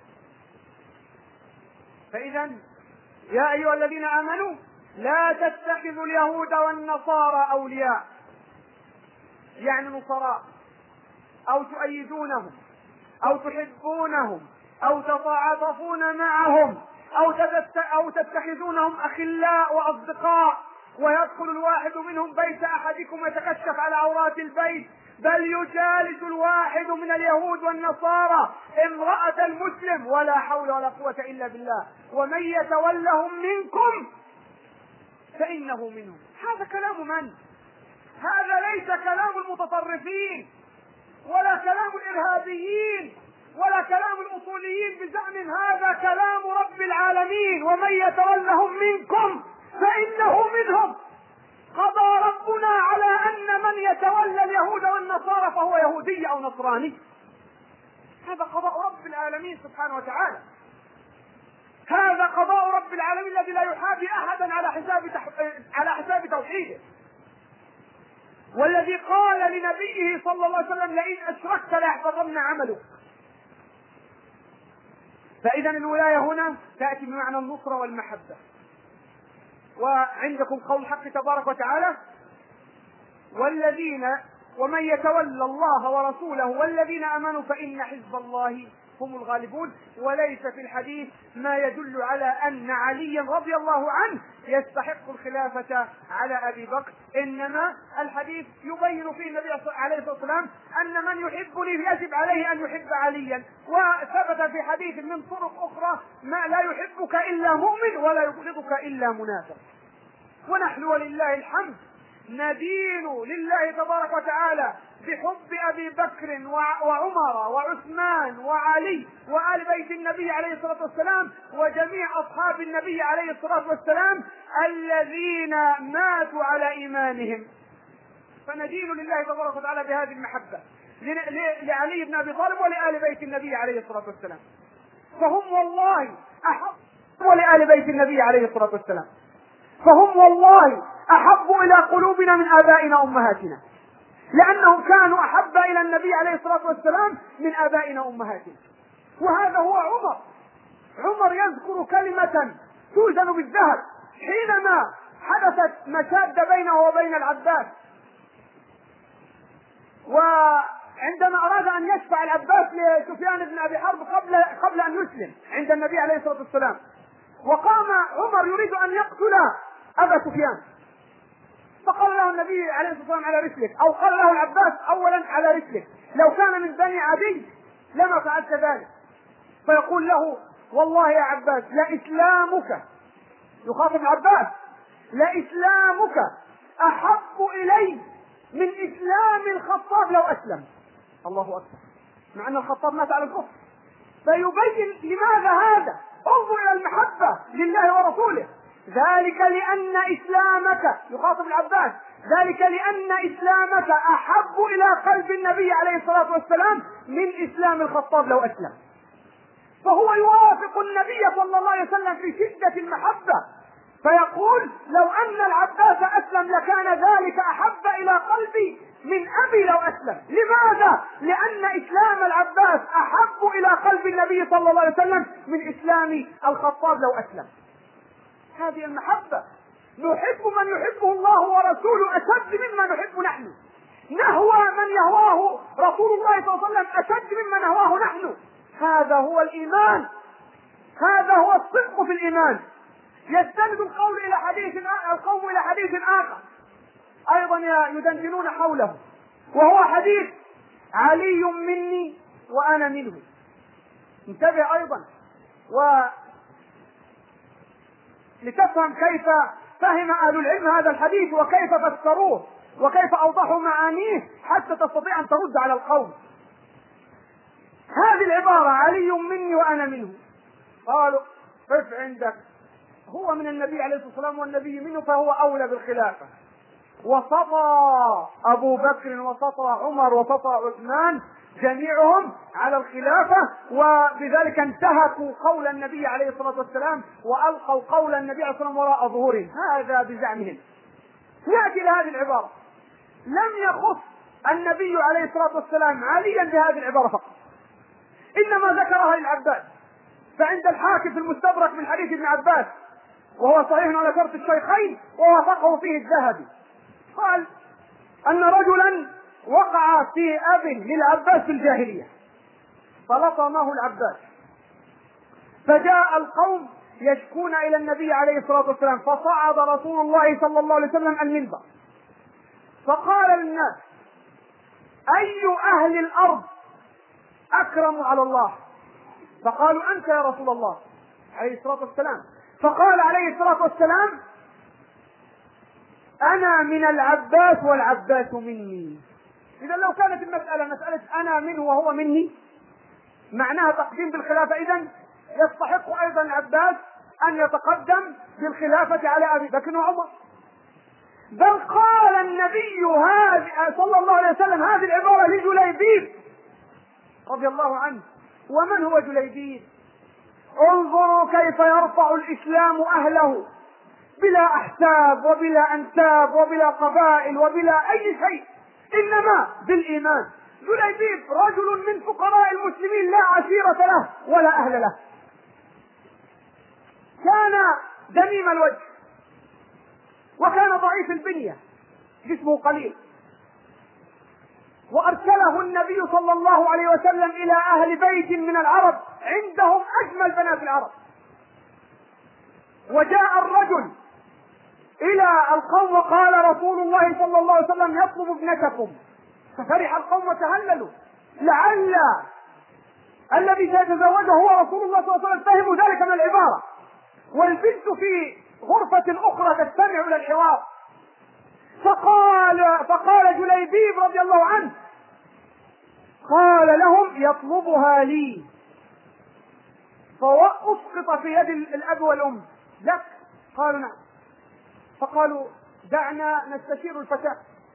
فإذا يا أيها الذين آمنوا لا تتخذوا اليهود والنصارى أولياء، يعني نصراء، أو تؤيدونهم أو تحبونهم أو تتعاطفون معهم أو تتخذونهم أخلاء وأصدقاء، ويدخل الواحد منهم بيت أحدكم ويتكشف على عورات البيت، بل يجالس الواحد من اليهود والنصارى امرأة المسلم ولا حول ولا قوة إلا بالله، ومن يتولهم منكم فإنه منهم. هذا كلام من؟ هذا ليس كلام المتطرفين ولا كلام الإرهابيين ولا كلام الأصوليين بزعم، هذا كلام رب العالمين، ومن يتولهم منكم فإنه منهم. قضى ربنا على أن من يتولى اليهود والنصارى فهو يهودي أو نصراني. هذا قضاء رب العالمين سبحانه وتعالى. هذا قضاء رب العالمين الذي لا يحابي أحدا على حساب على حساب توحيده، والذي قال لنبيه صلى الله عليه وسلم لئن أشركت ليحبطن عملك. فإذا الولاية هنا تأتي بمعنى النصرة والمحبة. وعندكم قول الحق تبارك وتعالى والذين ومن يتولى الله ورسوله والذين آمنوا فإن حزب الله هم الغالبون. وليس في الحديث ما يدل على أن عليا رضي الله عنه يستحق الخلافة على أبي بكر، إنما الحديث يبين فيه النبي عليه الصلاة والسلام أن من يحبني يجب عليه أن يحب عليا. وثبت في حديث من طرق أخرى ما لا يحبك إلا مؤمن ولا يبغضك إلا منافق. ونحن ولله الحمد ندين لله تبارك وتعالى بحب أبي بكر وعمر وعثمان وعلي وآل بيت النبي عليه الصلاة والسلام وجميع أصحاب النبي عليه الصلاة والسلام الذين ماتوا على إيمانهم. فندين لله تبارك وتعالى بهذه المحبة لعلي بن أبي طالب ولآل بيت النبي عليه الصلاة والسلام، فهم والله أحب ولآل بيت النبي عليه الصلاة والسلام فهم والله أحب إلى قلوبنا من آبائنا أمهاتنا، لأنهم كانوا أحب إلى النبي عليه الصلاة والسلام من آبائنا أمهاتنا. وهذا هو عمر. عمر يذكر كلمة توزن بالذهب حينما حدثت مشادة بينه وبين العباس، وعندما أراد أن يشفع العباس لسفيان بن أبي حرب قبل قبل أن يسلم عند النبي عليه الصلاة والسلام، وقام عمر يريد أن يقتل أبا سفيان، فقال له النبي عليه الصلاة والسلام على رسلك، أو قال له العباس أولا على رسلك، لو كان من بني عدي لما فعلت ذلك. فيقول له والله يا عباس لإسلامك، يخاطب العباس، لإسلامك أحب إلي من إسلام الخطاب لو أسلم. الله أكبر، مع أن الخطاب مات على الكفر. فيبين لماذا هذا. انظر إلى المحبة لله ورسوله. ذلك لأن إسلامك، يخاطب العباس، ذلك لأن إسلامك أحب إلى قلب النبي عليه الصلاة والسلام من إسلام الخطاب لو أسلم. فهو يوافق النبي صلى الله عليه وسلم في شدة المحبة، فيقول لو أن العباس أسلم لكان ذلك أحب إلى قلبي من أبي لو أسلم. لماذا؟ لأن إسلام العباس أحب إلى قلب النبي صلى الله عليه وسلم من إسلام الخطاب لو أسلم. هذه المحبة. نحب من يحبه الله ورسوله أشد مما نحب نحن، نهوى من يهواه رسول الله صلى الله عليه وسلم أشد مما نهواه نحن. هذا هو الإيمان، هذا هو الصدق في الإيمان. يستند القول إلى حديث القوم إلى حديث آخر أيضا يدندنون حوله، وهو حديث علي مني وأنا منه. انتبه أيضا ولتفهم كيف فهم أهل العلم هذا الحديث وكيف فسروه وكيف أوضحوا معانيه حتى تستطيع أن ترد على القوم. هذه العبارة علي مني وأنا منه، قالوا قف عندك، هو من النبي عليه الصلاة والسلام والنبي منه فهو أولى بالخلافة، وسطى أبو بكر وسطى عمر وسطى عثمان جميعهم على الخلافة، وبذلك انتهكوا قول النبي عليه الصلاة والسلام وألقوا قول النبي عليه الصلاة والسلام وراء ظهورهم. هذا بزعمهم. نأتي إلى هذه العبارة، لم يخص النبي عليه الصلاة والسلام عليا بهذه العبارة فقط، إنما ذكرها للعباس. فعند الحاكم في المستدرك من حديث ابن عباس وهو صحيح على شرط الشيخين ووافقه فيه الذهبي، قال أن رجلا وقع في أب للعباس في الجاهلية فلطمه العباس، فجاء القوم يشكون إلى النبي عليه الصلاة والسلام، فصعد رسول الله صلى الله عليه وسلم المنبر فقال للناس أي أهل الأرض أكرم على الله؟ فقالوا أنت يا رسول الله عليه الصلاة والسلام. فقال عليه الصلاة والسلام أنا من العباس والعباس مني. إذا لو كانت المسألة مسألة أنا منه وهو مني معناها تقديم بالخلافة، إذن يستحق أيضا العباس أن يتقدم بالخلافة على أبي بكر وعمر. بل قال النبي هذه صلى الله عليه وسلم هذه العبارة لجليبيب رضي الله عنه. ومن هو جليبيب؟ انظروا كيف يرفع الإسلام أهله بلا أحساب وبلا أنساب وبلا قبائل وبلا أي شيء، إنما بالإيمان. جليبيب رجل من فقراء المسلمين لا عشيرة له ولا أهل له، كان دميم الوجه وكان ضعيف البنية، جسمه قليل، وأرسله النبي صلى الله عليه وسلم إلى أهل بيت من العرب عندهم أجمل بنات العرب. وجاء الرجل إلى القوم وقال رسول الله صلى الله عليه وسلم يطلب ابنتكم، ففرح القوم وتهللوا، لعل الذي سيتزوجه هو رسول الله صلى الله عليه وسلم. فهموا ذلك من العبارة، والبنت في غرفة أخرى تستمع إلى الحوار. فقال فقال جليبيب رضي الله عنه، قال لهم يطلبها لي، فأسقط في يد الأب والأم. لك؟ قالوا نعم. فقالوا دعنا نستشير الفتاة.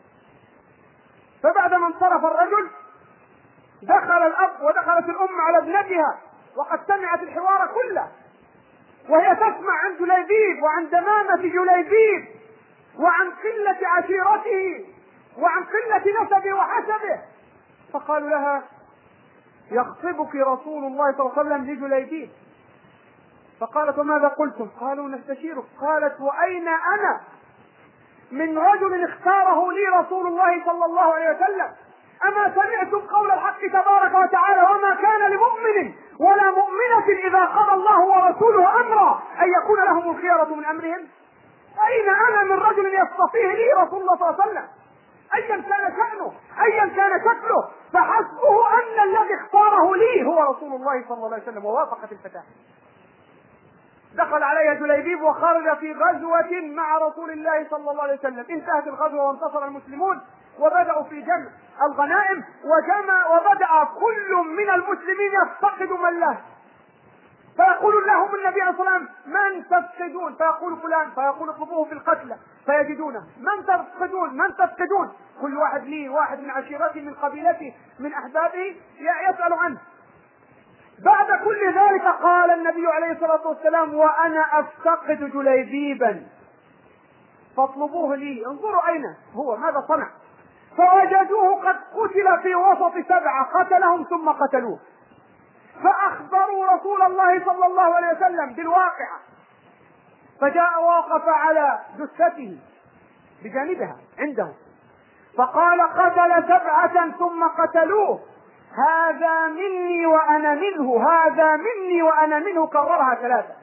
فبعدما انصرف الرجل دخل الأب ودخلت الأم على ابنتها وقد سمعت الحوار كله، وهي تسمع عن جليبيب وعن دمامة جليبيب وعن قلة عشيرته وعن قلة نسبه وحسبه. فقالوا لها يخطبك رسول الله صلى الله عليه وسلم لجليبيب. فقالت وماذا قلتم؟ قالوا نستشيرك. قالت وأين أنا من رجل اختاره لي رسول الله صلى الله عليه وسلم؟ أما سمعتم قول الحق تبارك وتعالى وما كان لمؤمن ولا مؤمنة إذا قضى الله ورسوله أمرا أن يكون لهم الخيرة من أمرهم؟ أين أنا من رجل يصطفيه لي رسول الله صلى الله عليه وسلم أيا كان شأنه أيا كان شكله، فحسبه أن الذي اختاره لي هو رسول الله صلى الله عليه وسلم. ووافقت الفتاة. دخل عليها جليبيب وخرج في غزوة مع رسول الله صلى الله عليه وسلم. انتهت الغزوة وانتصر المسلمون وبدأوا في جمع الغنائم، وجمع وبدأ كل من المسلمين يفتقد من له، فيقول لهم النبي عليه الصلاة والسلام من تفقدون؟ فيقول فلان، فيقول اطلبوه في القتلى فيجدونه. من تفقدون؟ من تفقدون؟ كل واحد لي، واحد من عشيرته من قبيلته من أحبابه يسأل عنه. بعد كل ذلك قال النبي عليه الصلاة والسلام وأنا أفتقد جليبيبا فاطلبوه لي، انظروا أين هو ماذا صنع. فوجدوه قد قتل في وسط سبعة، قتلهم ثم قتلوه. فأخبروا رسول الله صلى الله عليه وسلم بالواقعة، فجاء ووقف على جثته بجانبها عنده فقال قتل سبعة ثم قتلوه، هذا مني وأنا منه، هذا مني وأنا منه، كررها ثلاثة.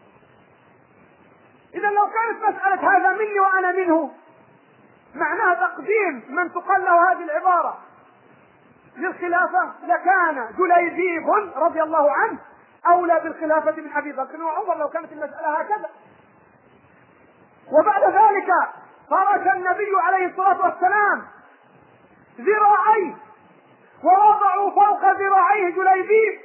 إذا لو كانت مسألة هذا مني وأنا منه معناها تقديم من تقال له هذه العبارة للخلافة لكان جليبيب رضي الله عنه أولى بالخلافة من أبي بكر وعمر لو كانت المسألة هكذا. وبعد ذلك فرش النبي عليه الصلاة والسلام ذراعيه ووضعوا فوق ذراعيه جليبيب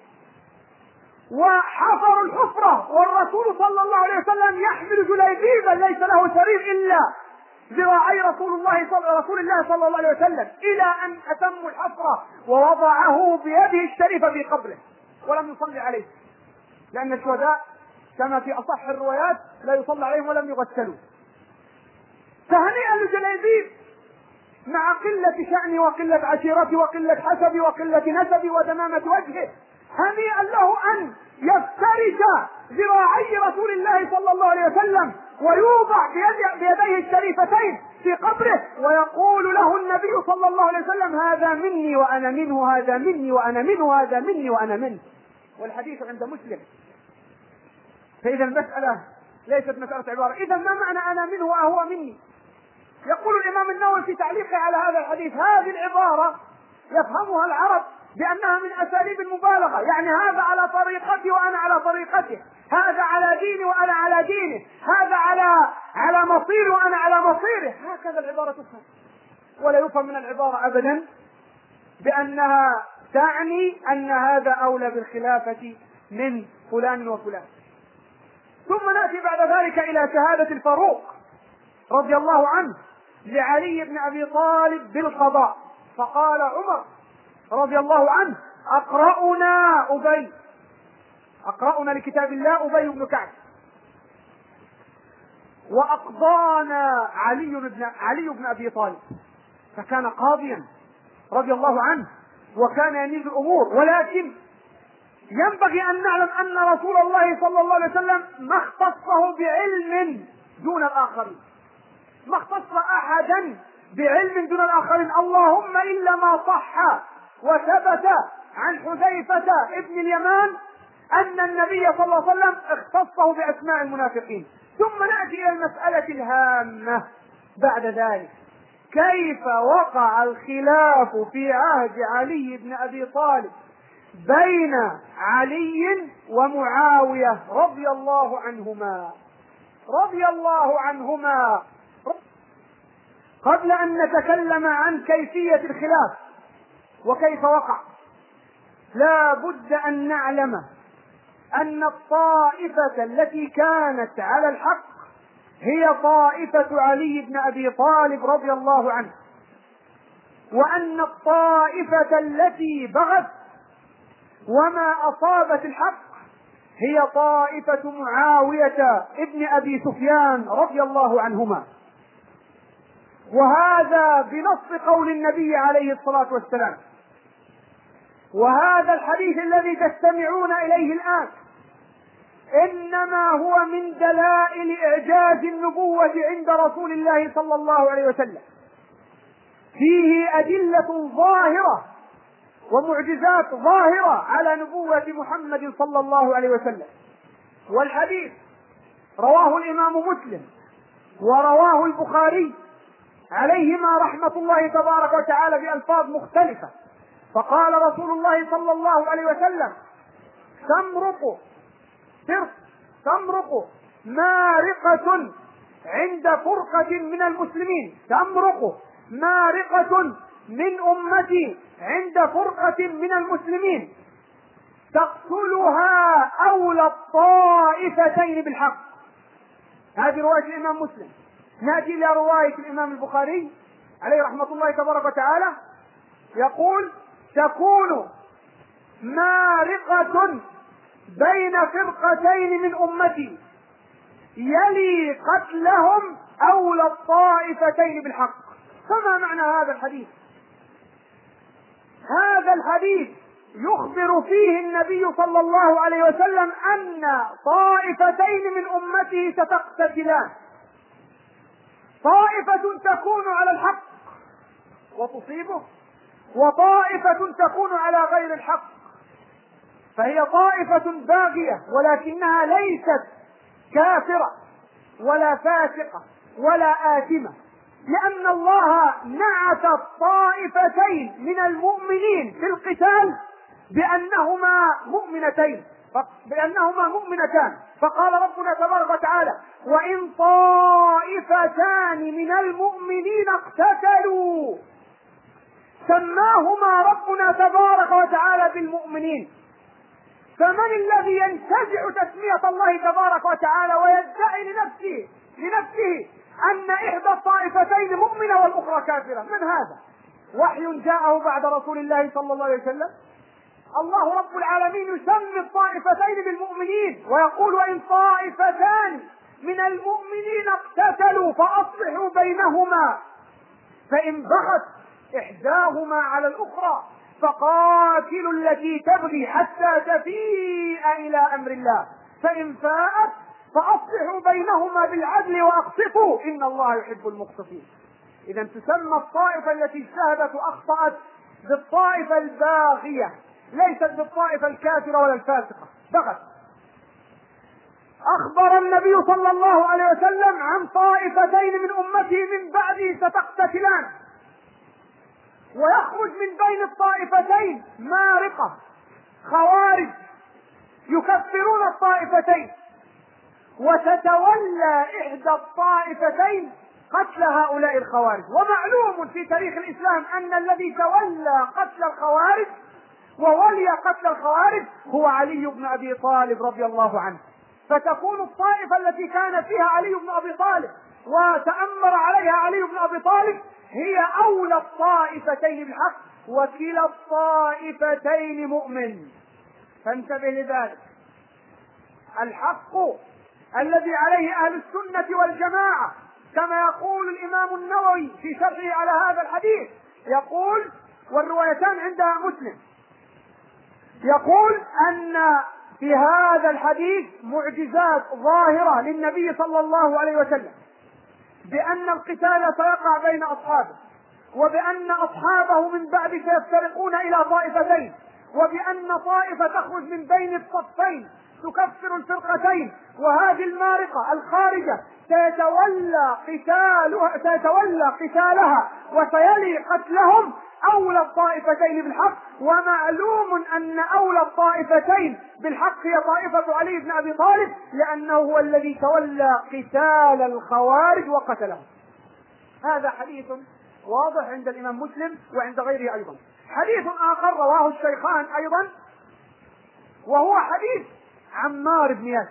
وحفروا الحفرة، والرسول صلى الله عليه وسلم يحمل جليبيبا ليس له سرير إلا ذراعي رسول الله صلى رسول الله صلى الله عليه وسلم، إلى أن أتموا الحفرة ووضعه بيده الشريفة في قبره ولم يصلي عليه، لأن الشهداء كما في أصح الروايات لا يصلى عليهم ولم يغسلوا. فهنيئا لجليبيب مع قلة شأني وقلة عشيرتي وقلة حسبي وقلة نسبي ودمامة وجهه، هنيئا له أن يفترش ذراعي رسول الله صلى الله عليه وسلم ويوضع بيد بيديه الشريفتين في قبره ويقول له النبي صلى الله عليه وسلم هذا مني وأنا منه، هذا مني وأنا منه، هذا مني وأنا منه. والحديث عند مسلم. فإذا المسألة ليست مسألة عبارة. إذا ما معنى أنا منه وهو مني؟ يقول الإمام النووي في تعليقه على هذا الحديث هذه العبارة يفهمها العرب بأنها من أساليب المبالغة، يعني هذا على طريقتي وأنا على طريقته، هذا على ديني وأنا على دينه، هذا على على مصيري وأنا على مصيره. هكذا العبارة تفهم، ولا يفهم من العبارة أبدا بأنها تعني أن هذا أولى بالخلافة من فلان وفلان. ثم نأتي بعد ذلك إلى شهادة الفاروق رضي الله عنه لعلي بن أبي طالب بالقضاء، فقال عمر رضي الله عنه: أقرأنا أبي، أقرأنا لكتاب الله أبي بن كعب، وأقضانا علي بن علي بن أبي طالب، فكان قاضيا رضي الله عنه وكان يميز الأمور. ولكن ينبغي أن نعلم أن رسول الله صلى الله عليه وسلم ما اختصه بعلم دون الآخرين، ما اختص أحدا بعلم دون الآخرين، اللهم إلا ما صح وثبت عن حذيفة ابن اليمان أن النبي صلى الله عليه وسلم اختصه بأسماء المنافقين. ثم نأتي إلى المسألة الهامة بعد ذلك: كيف وقع الخلاف في عهد علي بن أبي طالب بين علي ومعاوية رضي الله عنهما رضي الله عنهما قبل أن نتكلم عن كيفية الخلاف وكيف وقع، لا بد أن نعلم أن الطائفة التي كانت على الحق هي طائفة علي بن أبي طالب رضي الله عنه، وأن الطائفة التي بغت وما أصابت الحق هي طائفة معاوية ابن أبي سفيان رضي الله عنهما. وهذا بنص قول النبي عليه الصلاة والسلام. وهذا الحديث الذي تستمعون إليه الآن إنما هو من دلائل إعجاز النبوة عند رسول الله صلى الله عليه وسلم، فيه أدلة ظاهرة ومعجزات ظاهرة على نبوة محمد صلى الله عليه وسلم. والحديث رواه الإمام مسلم ورواه البخاري عليهما رحمة الله تبارك وتعالى بألفاظ مختلفة. فقال رسول الله صلى الله عليه وسلم: تمرق تمرق مارقة عند فرقة من المسلمين، تمرق مارقة من أمتي عند فرقة من المسلمين تقتلها أولى الطائفتين بالحق. هذه رواية الإمام مسلم. نأتي إلى رواية الإمام البخاري عليه رحمة الله تبارك وتعالى، يقول: تكون مارقة بين فرقتين من أمتي يلي قتلهم أولى الطائفتين بالحق. فما معنى هذا الحديث؟ هذا الحديث يخبر فيه النبي صلى الله عليه وسلم أن طائفتين من أمته ستقتتلان، طائفة تكون على الحق وتصيبه، وطائفة تكون على غير الحق، فهي طائفة باغية ولكنها ليست كافرة ولا فاسقة ولا آثمة، لأن الله نعت الطائفتين من المؤمنين في القتال بأنهما مؤمنتين بأنهما مؤمنتان. فقال ربنا تبارك وتعالى: وإن طائفتان من المؤمنين اقتتلوا، سماهما ربنا تبارك وتعالى بالمؤمنين. فمن الذي ينتزع تسمية الله تبارك وتعالى ويدعي لنفسه لنفسه أن إحدى الطائفتين مؤمنة والأخرى كافرة؟ من هذا؟ وحي جاءه بعد رسول الله صلى الله عليه وسلم. الله رب العالمين يسمي الطائفتين بالمؤمنين ويقول: وإن طائفتان من المؤمنين اقتتلوا فأصلحوا بينهما، فإن بغت إحداهما على الأخرى فقاتلوا التي تبغي حتى تفيء إلى أمر الله، فإن فاءت فأصلحوا بينهما بالعدل وأقسطوا إن الله يحب المقسطين. إذا تسمى الطائفة التي اجتهدت وأخطأت بالطائفة الباغية، ليست بالطائفة الكافرة ولا الفاسقة، بغت. أخبر النبي صلى الله عليه وسلم عن طائفتين من أمته من بعده ستقتتلان، ويخرج من بين الطائفتين مارقة خوارج يكفرون الطائفتين، وتتولى إحدى الطائفتين قتل هؤلاء الخوارج. ومعلوم في تاريخ الإسلام أن الذي تولى قتل الخوارج وولي قتل الخوارج هو علي بن أبي طالب رضي الله عنه. فتكون الطائفة التي كان فيها علي بن أبي طالب وتأمر عليها علي بن أبي طالب هي أولى الطائفتين بالحق، وكلا الطائفتين مؤمن. فانتبه لذلك. الحق الذي عليه أهل السنة والجماعة كما يقول الإمام النووي في شرحه على هذا الحديث، يقول والروايتان عند مسلم، يقول أن في هذا الحديث معجزات ظاهرة للنبي صلى الله عليه وسلم، بأن القتال سيقع بين أصحابه، وبأن أصحابه من بعد سيفترقون إلى طائفتين، وبأن طائفة تخرج من بين الصفين تكفر الفرقتين، وهذه المارقة الخارجة سيتولى قتالها سيتولى قتالها وسيلي قتلهم أولى الطائفتين بالحق. ومعلوم أن أولى الطائفتين بالحق هي طائفة علي بن أبي طالب، لأنه هو الذي تولى قتال الخوارج وقتلهم. هذا حديث واضح عند الإمام مسلم وعند غيره أيضا. حديث آخر رواه الشيخان أيضا، وهو حديث عمار بن ياسر.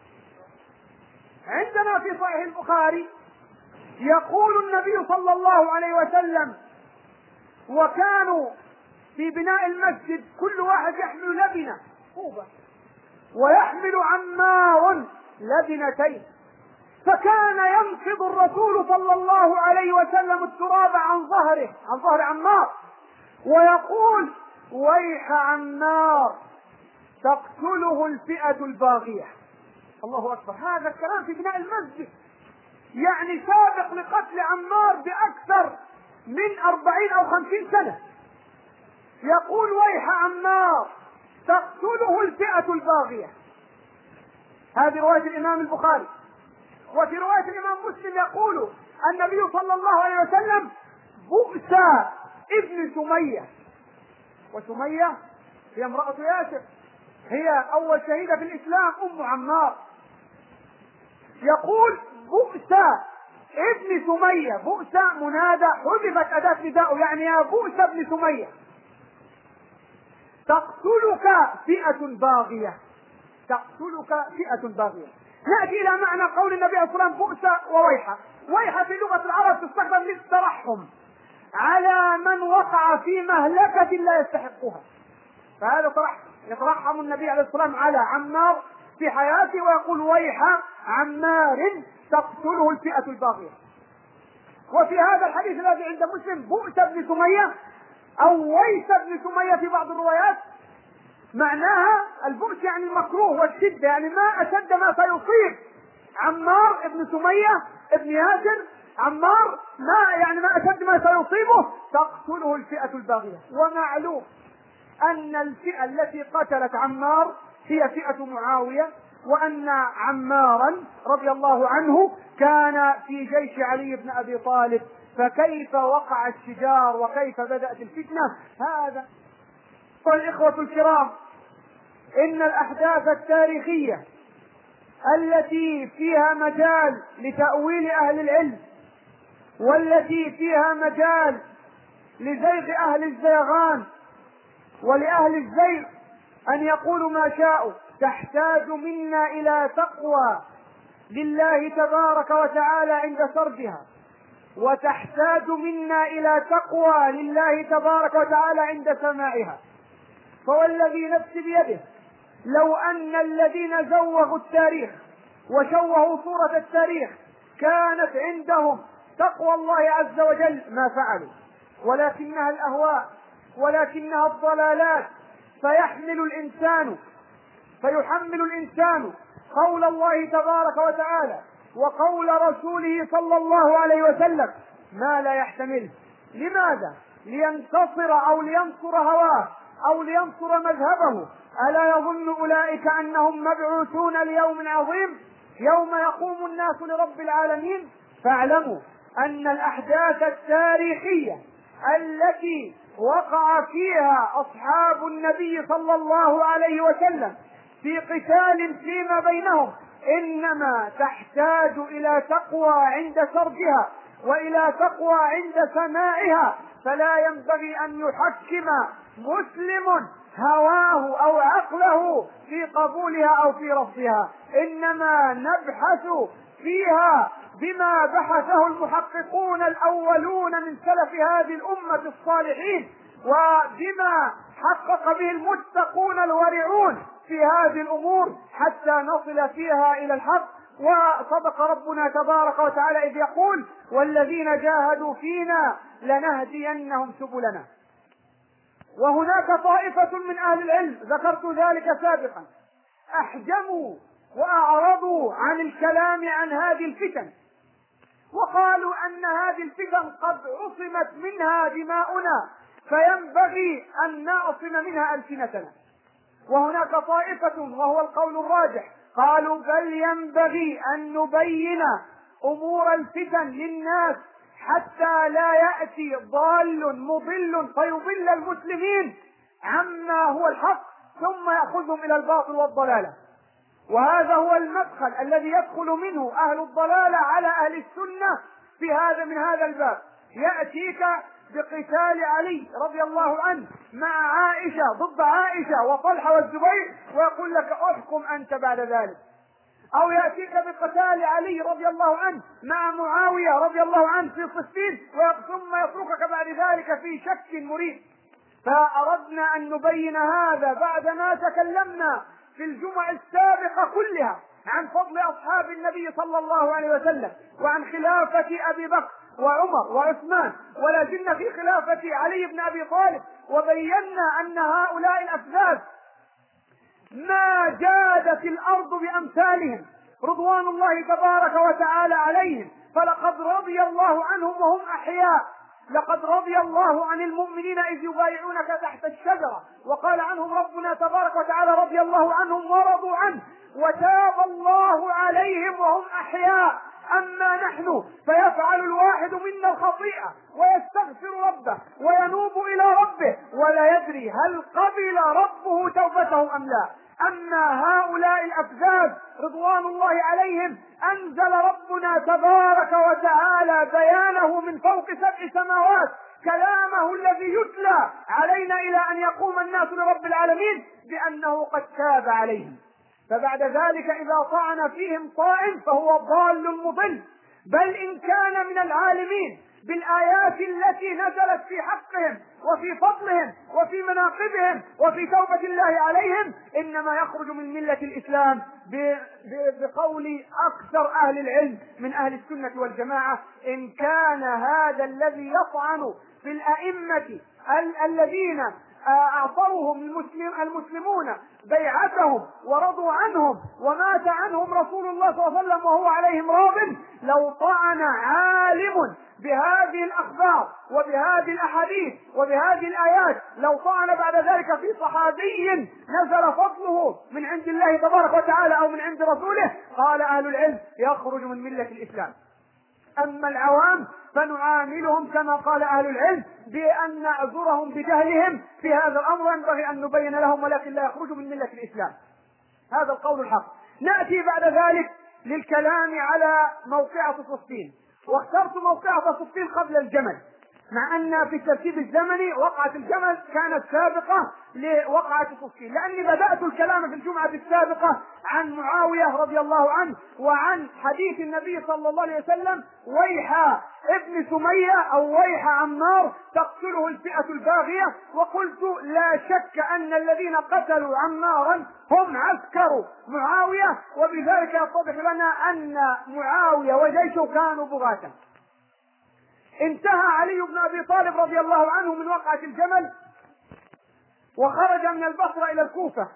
عندنا في صحيح البخاري يقول النبي صلى الله عليه وسلم: وكانوا في بناء المسجد كل واحد يحمل لبنة طوبة، ويحمل عمار لبنتين، فكان ينفض الرسول صلى الله عليه وسلم التراب عن ظهره عن ظهر عمار ويقول: ويح عمار تقتله الفئة الباغية. الله أكبر. هذا الكلام في بناء المسجد، يعني سابق لقتل عمار بأكثر من أربعين أو خمسين سنة. يقول: ويح عمار تقتله الفئة الباغية. هذه رواية الإمام البخاري. وفي رواية الإمام مسلم يقول النبي صلى الله عليه وسلم: بؤس ابن سمية. وسمية هي امرأة ياسر، هي أول شهيدة في الإسلام، أم عمار. يقول: بؤس ابن سمية. بؤس منادى حذفت أداة نداء، يعني يا بؤس ابن سمية تقتلك فئة باغية. تقتلك فئة باغية. نأتي إلى معنى قول النبي صلى الله عليه وسلم بؤس وويحة. ويحة في لغة العرب تستخدم للترحم على من وقع في مهلكة لا يستحقها، فهذا ترحم. يترحم النبي عليه الصلاة والسلام على عمار في حياته ويقول: ويح عمار تقتله الفئة الباغية. وفي هذا الحديث الذي عند مسلم بؤس ابن سمية أو ويس ابن سمية في بعض الروايات، معناها البؤس يعني المكروه والشدة، يعني ما أشد ما سيصيب عمار ابن سمية ابن ياسر. عمار ما يعني ما أشد ما سيصيبه، تقتله الفئة الباغية. ومعلوم أن الفئة التي قتلت عمار هي فئة معاوية، وأن عمارا رضي الله عنه كان في جيش علي بن أبي طالب، فكيف وقع الشجار وكيف بدأت الفتنة. هذا والإخوة الكرام، إن الأحداث التاريخية التي فيها مجال لتأويل أهل العلم، والتي فيها مجال لزيغ أهل الزيغان ولأهل الزيغ أن يقولوا ما شاءوا، تحتاج منا إلى تقوى لله تبارك وتعالى عند سردها، وتحتاج منا إلى تقوى لله تبارك وتعالى عند سماعها. فوالذي نفسي بيده، لو أن الذين زوغوا التاريخ وشوهوا صورة التاريخ كانت عندهم تقوى الله عز وجل ما فعلوا، ولكنها الأهواء، ولكنها الضلالات. فيحمل الإنسان فيحمل الإنسان قول الله تبارك وتعالى وقول رسوله صلى الله عليه وسلم ما لا يحتمل. لماذا؟ لينتصر أو لينصر هواه أو لينصر مذهبه. ألا يظن أولئك أنهم مبعوثون ليوم عظيم يوم يقوم الناس لرب العالمين؟ فاعلموا أن الأحداث التاريخية التي وقع فيها أصحاب النبي صلى الله عليه وسلم في قتال فيما بينهم إنما تحتاج إلى تقوى عند سردها وإلى تقوى عند سماعها. فلا ينبغي أن يحكم مسلم هواه أو عقله في قبولها أو في رفضها، إنما نبحث فيها بما بحثه المحققون الأولون من سلف هذه الأمة الصالحين، وبما حقق به المتقون الورعون في هذه الأمور، حتى نصل فيها إلى الحق. وصدق ربنا تبارك وتعالى إذ يقول: والذين جاهدوا فينا لنهدينهم سبلنا. وهناك طائفة من أهل العلم، ذكرت ذلك سابقا، أحجموا وأعرضوا عن الكلام عن هذه الفتن، وقالوا أن هذه الفتن قد عصمت منها دماؤنا، فينبغي أن نعصم منها ألسنتنا. وهناك طائفة، وهو القول الراجح، قالوا: بل ينبغي أن نبين أمور الفتن للناس حتى لا يأتي ضال مضل فيضل المسلمين عما هو الحق ثم يأخذهم إلى الباطل والضلالة. وهذا هو المدخل الذي يدخل منه أهل الضلالة على أهل السنة في هذا من هذا الباب. يأتيك بقتال علي رضي الله عنه مع عائشة ضد عائشة وطلحة والزبير، ويقول لك: احكم أنت بعد ذلك. أو يأتيك بقتال علي رضي الله عنه مع معاوية رضي الله عنه في صفين، ثم يتركك بعد ذلك في شك مريب. فأردنا أن نبين هذا بعدما تكلمنا في الجمع السابقة كلها عن فضل أصحاب النبي صلى الله عليه وسلم، وعن خلافة أبي بكر وعمر وعثمان، ولكن في خلافة علي بن أبي طالب، وبينا أن هؤلاء الأسباب ما جادت الأرض بأمثالهم رضوان الله تبارك وتعالى عليهم، فلقد رضي الله عنهم وهم أحياء. لقد رضي الله عن المؤمنين إذ يبايعونك تحت الشجرة، وقال عنهم ربنا تبارك وتعالى: رضي الله عنهم ورضوا عنه وتاب الله عليهم وهم أحياء. أما نحن فيفعل الواحد منا الخطيئة ويستغفر ربه وينوب إلى ربه ولا يدري هل قبل ربه توبته أم لا. أما هؤلاء الأفذاذ رضوان الله عليهم أنزل ربنا تبارك وتعالى بيانه من فوق سبع سماوات، كلامه الذي يتلى علينا إلى أن يقوم الناس لرب العالمين بأنه قد تاب عليهم. فبعد ذلك إذا طعن فيهم طائن فهو ضال مضل، بل إن كان من العالمين بالآيات التي نزلت في حقهم وفي فضلهم وفي مناقبهم وفي توبة الله عليهم، إنما يخرج من ملة الإسلام بقول أكثر أهل العلم من أهل السنة والجماعة: إن كان هذا الذي يطعن في الأئمة الذين أعطوهم المسلم المسلمون بيعتهم ورضوا عنهم ومات عنهم رسول الله صلى الله عليه وسلم وهو عليهم راض، لو طعن عالم بهذه الأخبار وبهذه الأحاديث وبهذه الآيات، لو طعن بعد ذلك في صحابي نزل فضله من عند الله تبارك وتعالى أو من عند رسوله، قال أهل العلم: يخرج من ملة الإسلام. أما العوام فنعاملهم كما قال أهل العلم بأن نعذرهم بجهلهم في هذا الأمر، ينبغي أن نبين لهم، ولكن لا يخرجوا من ملة الإسلام. هذا القول الحق. نأتي بعد ذلك للكلام على موقعة صفين، واخترت موقعة صفين قبل الجمل، مع أن في الترتيب الزمني وقعة الجمل كانت سابقة لوقعة صفين، لأني بدأت الكلام في الجمعة السابقة عن معاوية رضي الله عنه وعن حديث النبي صلى الله عليه وسلم: ويح ابن سمية أو ويح عمار تقتله الفئة الباغية. وقلت: لا شك أن الذين قتلوا عمارا هم عسكر معاوية، وبذلك يتضح لنا أن معاوية وجيشه كانوا بغاة. انتهى علي بن أبي طالب رضي الله عنه من وقعة الجمل وخرج من البصرة إلى الكوفة،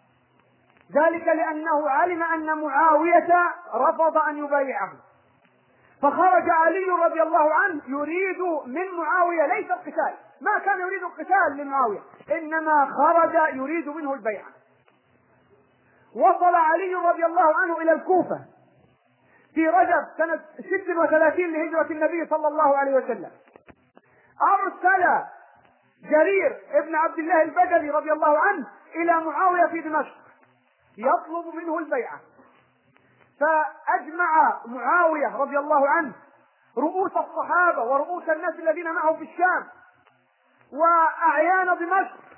ذلك لأنه علم أن معاوية رفض أن يبايعه، فخرج علي رضي الله عنه يريد من معاوية ليس القتال، ما كان يريد القتال لمعاوية، إنما خرج يريد منه البيعة. وصل علي رضي الله عنه إلى الكوفة في رجب سنة ست وثلاثين لهجرة النبي صلى الله عليه وسلم. أرسل جرير ابن عبد الله البجلي رضي الله عنه إلى معاوية في دمشق يطلب منه البيعة، فأجمع معاوية رضي الله عنه رؤوس الصحابة ورؤوس الناس الذين معه في الشام وأعيان دمشق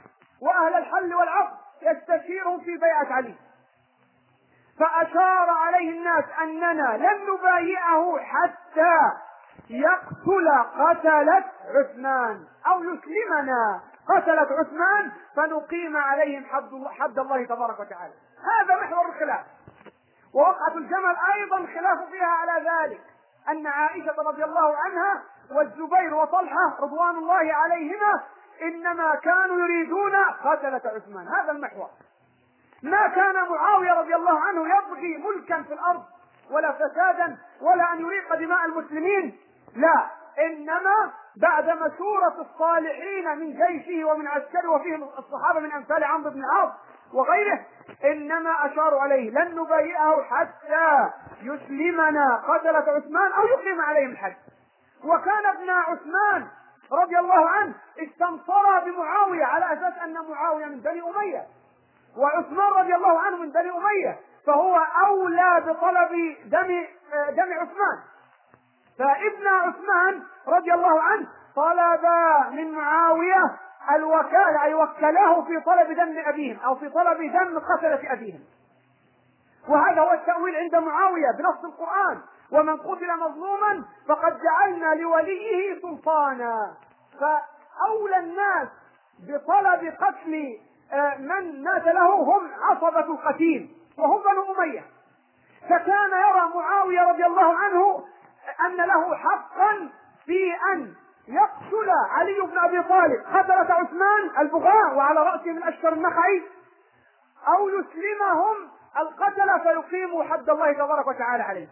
وأهل الحل والعقد يستشيرهم في بيعة علي. فأشار عليه الناس أننا لن نبايعه حتى يقتل قتلة عثمان أو يسلمنا قتلة عثمان فنقيم عليهم حد الله, حد الله تبارك وتعالى. هذا محور الخلاف. ووقعة الجمل أيضا خلاف فيها على ذلك، أن عائشة رضي الله عنها والزبير وطلحة رضوان الله عليهما إنما كانوا يريدون قتلة عثمان. هذا المحور. ما كان معاوية رضي الله عنه يبغي ملكا في الأرض ولا فسادا ولا أن يريق دماء المسلمين، لا، إنما بعد مشورة الصالحين من جيشه ومن عسكره وفيهم الصحابة من أمثال عمرو بن العاص وغيره، إنما أشاروا عليه لن نبايعه حتى يسلمنا قتلة عثمان أو يقيم عليهم الحد. وكان ابن عثمان رضي الله عنه استنصر بمعاوية على أساس أن معاوية من بني أمية وعثمان رضي الله عنه من بني أمية، فهو أولى بطلب دم دم عثمان. فابن عثمان رضي الله عنه طلب من معاوية الوكالة، أي وكله في طلب دم أبيهم أو في طلب دم قتلة أبيهم. وهذا هو التأويل عند معاوية بنص القرآن: ومن قتل مظلوما فقد جعلنا لوليه سلطانا. فأولى الناس بطلب قتل من مات له هم عصبة القتيل وهم بنو أمية. فكان يرى معاوية رضي الله عنه أن له حقا في أن يقتل علي بن أبي طالب قتلة عثمان البغاة وعلى رأسهم الأشتر النخعي، أو يسلمهم القتلة فيقيموا حد الله تبارك وتعالى عليه.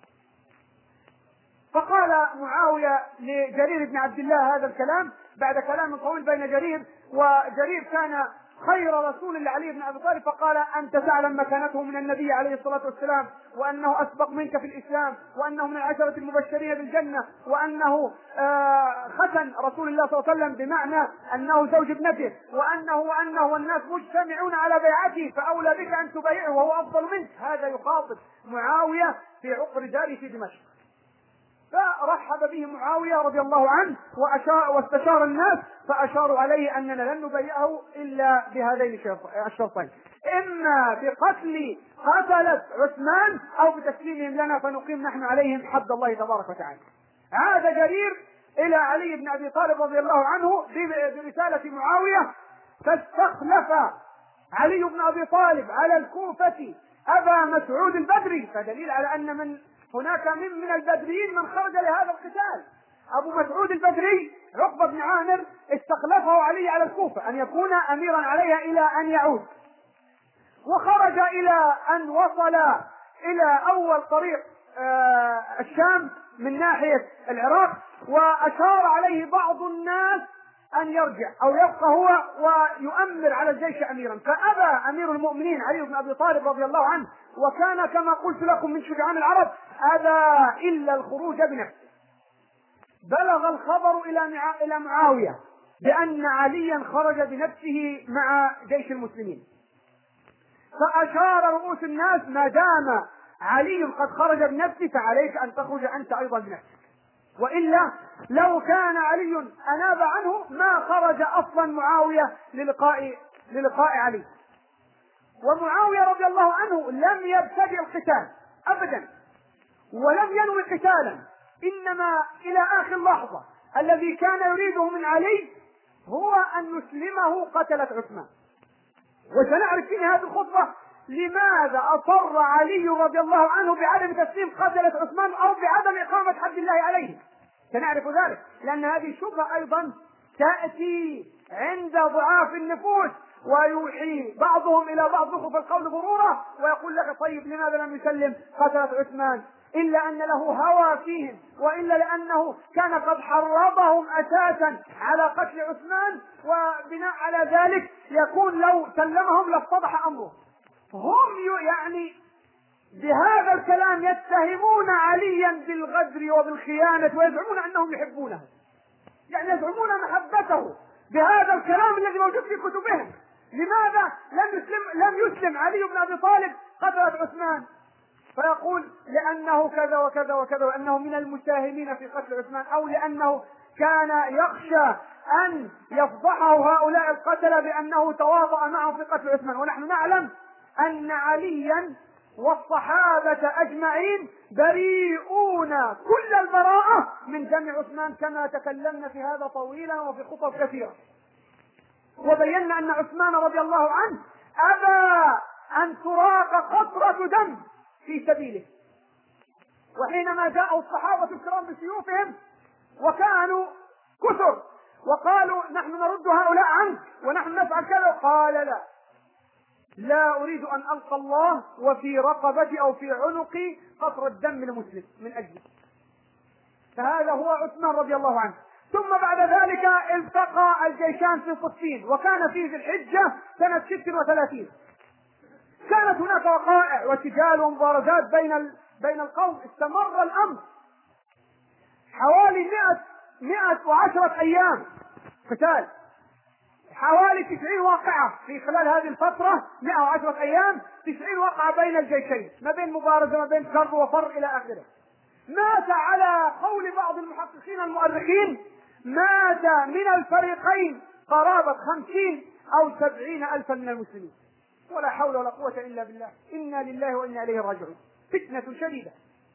فقال معاوية لجرير بن عبد الله هذا الكلام بعد كلام طويل بين جرير، وجرير كان خير رسول لعلي بن أبي طالب، فقال: أنت تعلم مكانته من النبي عليه الصلاة والسلام، وأنه أسبق منك في الإسلام، وأنه من العشرة المبشرين بالجنة، وأنه آه ختن رسول الله صلى الله عليه وسلم بمعنى أنه زوج ابنته، وأنه وأنه والناس مجتمعون على بيعته، فأولى بك أن تبايعه وهو أفضل منك. هذا يخاطب معاوية في عقر داره في دمشق. فرحب به معاوية رضي الله عنه وأشار واستشار الناس، فأشاروا عليه أننا لن نبايعه إلا بهذين الشرطين: إما بقتل قتلة عثمان أو بتسليمهم لنا فنقيم نحن عليهم حد الله تبارك وتعالى. عاد جرير إلى علي بن أبي طالب رضي الله عنه برسالة معاوية، فاستخلف علي بن أبي طالب على الكوفة أبا مسعود البدري، فدليل على أن من هناك من من البدريين من خرج لهذا القتال. أبو مسعود البدري عقبة بن عامر استخلفه علي على الكوفة أن يكون أميرا عليها إلى أن يعود، وخرج إلى أن وصل إلى أول طريق آه الشام من ناحية العراق، وأشار عليه بعض الناس أن يرجع أو يبقى هو ويؤمر على الجيش أميرا، فأبى أمير المؤمنين علي بن أبي طالب رضي الله عنه، وكان كما قلت لكم من شجعان العرب أبى إلا الخروج بنفسه. بلغ الخبر إلى معاوية بأن عليا خرج بنفسه مع جيش المسلمين، فأشار رؤوس الناس: ما دام علي قد خرج بنفسه فعليك أن تخرج أنت أيضا بنفسك، وإلا لو كان علي أناب عنه ما خرج أصلا معاوية للقاء للقاء علي. ومعاوية رضي الله عنه لم يبتدئ القتال أبدا ولم ينوي قتالا، إنما إلى آخر لحظة الذي كان يريده من علي هو أن يسلمه قتلة عثمان. وسنعرف في هذه الخطبة لماذا أصر علي رضي الله عنه بعدم تسليم قتلة عثمان أو بعدم إقامة حد الله عليه. سنعرف ذلك لأن هذه شبهة أيضا تأتي عند ضعاف النفوس، ويوحي بعضهم إلى بعض في القول ضرورة، ويقول لك: طيب لماذا لم يسلم قتلة عثمان؟ إلا أن له هوى فيهم، وإلا لأنه كان قد حرضهم أساسا على قتل عثمان، وبناء على ذلك يكون لو سلمهم لافتضح أمره. هم يعني بهذا الكلام يتهمون عليا بالغدر وبالخيانة، ويزعمون أنهم يحبونه، يعني يزعمون محبته بهذا الكلام الذي موجود في كتبهم. لماذا لم يسلم لم يسلم علي بن أبي طالب قتلة عثمان؟ فيقول: لأنه كذا وكذا وكذا، وأنه من المساهمين في قتل عثمان، أو لأنه كان يخشى أن يفضحه هؤلاء القتلة بأنه تواطأ معه في قتل عثمان. ونحن نعلم أن عليا والصحابة أجمعين بريئون كل البراءة من دم عثمان، كما تكلمنا في هذا طويلا وفي خطب كثيرة، وبينا أن عثمان رضي الله عنه أبى أن تراق قطرة دم في سبيله. وحينما جاءوا الصحابة الكرام بسيوفهم وكانوا كثر وقالوا نحن نرد هؤلاء عنك ونحن نفعل كذا، قال لا لا أريد أن ألقى الله وفي رقبتي أو في عنقي قطرة دم من مسلم من أجله. فهذا هو عثمان رضي الله عنه. ثم بعد ذلك التقى الجيشان في صفين، وكان في ذي الحجة سنة ست وثلاثين. كانت هناك وقائع وسجال ومبارزات بين بين القوم. استمر الأمر حوالي مئة مئة وعشرة أيام قتال، حوالي تسعين واقعة في خلال هذه الفترة، مئة وعشرة أيام، تسعين واقعة بين الجيشين، ما بين مبارزة ما بين كر وفر إلى آخره. مات على قول بعض المحققين المؤرخين مات من الفريقين قرابة خمسين أو سبعين ألفا من المسلمين. ولا حول ولا قوة إلا بالله، إنا لله وإنا إليه راجعون. فتنة شديدة.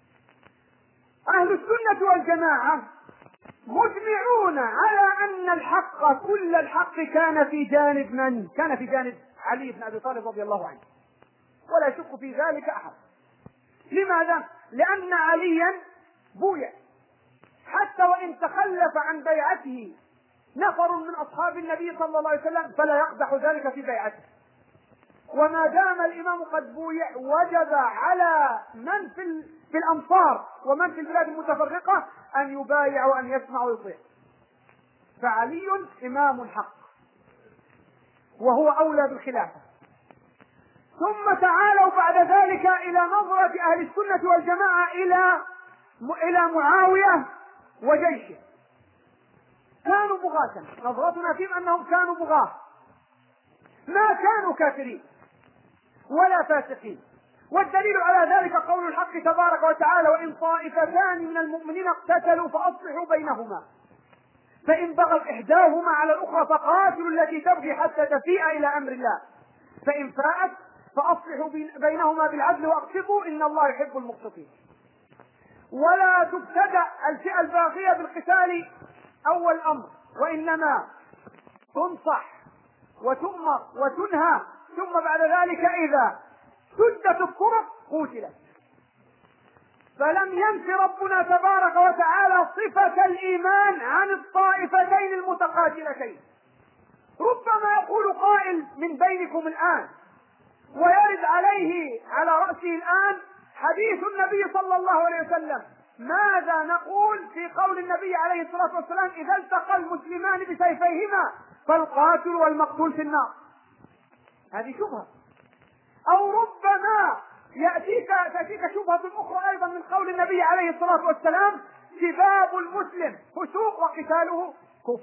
أهل السنة والجماعة مجمعون على أن الحق كل الحق كان في جانب من؟ كان في جانب علي بن أبي طالب رضي الله عنه، ولا يشك في ذلك أحد. لماذا؟ لأن عليا بويع، حتى وإن تخلف عن بيعته نفر من أصحاب النبي صلى الله عليه وسلم فلا يقدح ذلك في بيعته. وما دام الإمام قد بويع وجب على من في في الأمصار ومن في البلاد المتفرقة أن يبايع وأن يسمع ويطيع. فعلي إمام الحق وهو أولى بالخلافة. ثم تعالوا بعد ذلك إلى نظرة أهل السنة والجماعة إلى إلى معاوية وجيشه. كانوا بغاة، نظرتنا فيهم أنهم كانوا بغاة، ما كانوا كافرين ولا فاسقين. والدليل على ذلك قول الحق تبارك وتعالى: وإن طائفتان من المؤمنين اقتتلوا فأصلحوا بينهما فإن بغت إحداهما على الأخرى فقاتلوا التي تبغي حتى تفيء إلى أمر الله فإن فاءت فأصلحوا بينهما بالعدل وأقسطوا إن الله يحب المقسطين. ولا تبتدأ الفئة الباغية بالقتال أول الأمر، وإنما تنصح وتؤمر وتنهى، ثم بعد ذلك إذا سدت الطرق قتلت. فلم ينف ربنا تبارك وتعالى صفة الإيمان عن الطائفتين المتقاتلتين. ربما يقول قائل من بينكم الآن ويرد عليه على رأسه الآن حديث النبي صلى الله عليه وسلم: ماذا نقول في قول النبي عليه الصلاة والسلام: إذا التقى المسلمان بسيفيهما فالقاتل والمقتول في النار؟ هذه شبهة. أو ربما يأتيك تأتيك شبهة أخرى أيضا من قول النبي عليه الصلاة والسلام: سباب المسلم فسوق وقتاله كفر.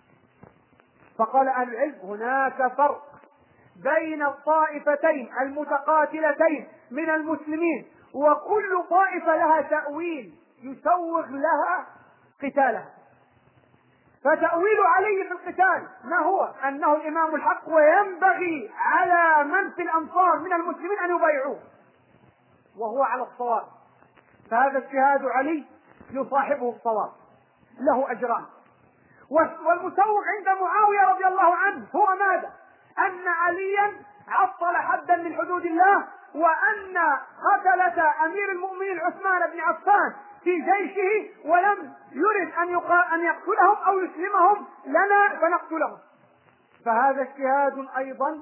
فقال أهل العلم: هناك فرق بين الطائفتين المتقاتلتين من المسلمين، وكل طائفة لها تأويل يسوغ لها قتالها. فتأويل علي في القتال ما هو؟ أنه الإمام الحق وينبغي على من في الأمصار من المسلمين أن يبايعوه، وهو على الصواب. فهذا اجتهاد علي يصاحبه الصواب، له أجران. والمسوغ عند معاوية رضي الله عنه هو ماذا؟ أن عليا عطل حدا من حدود الله، وأن قتلة أمير المؤمنين عثمان بن عفان في جيشه ولم يرد أن أن يقتلهم أو يسلمهم لنا فنقتلهم. فهذا اجتهاد أيضا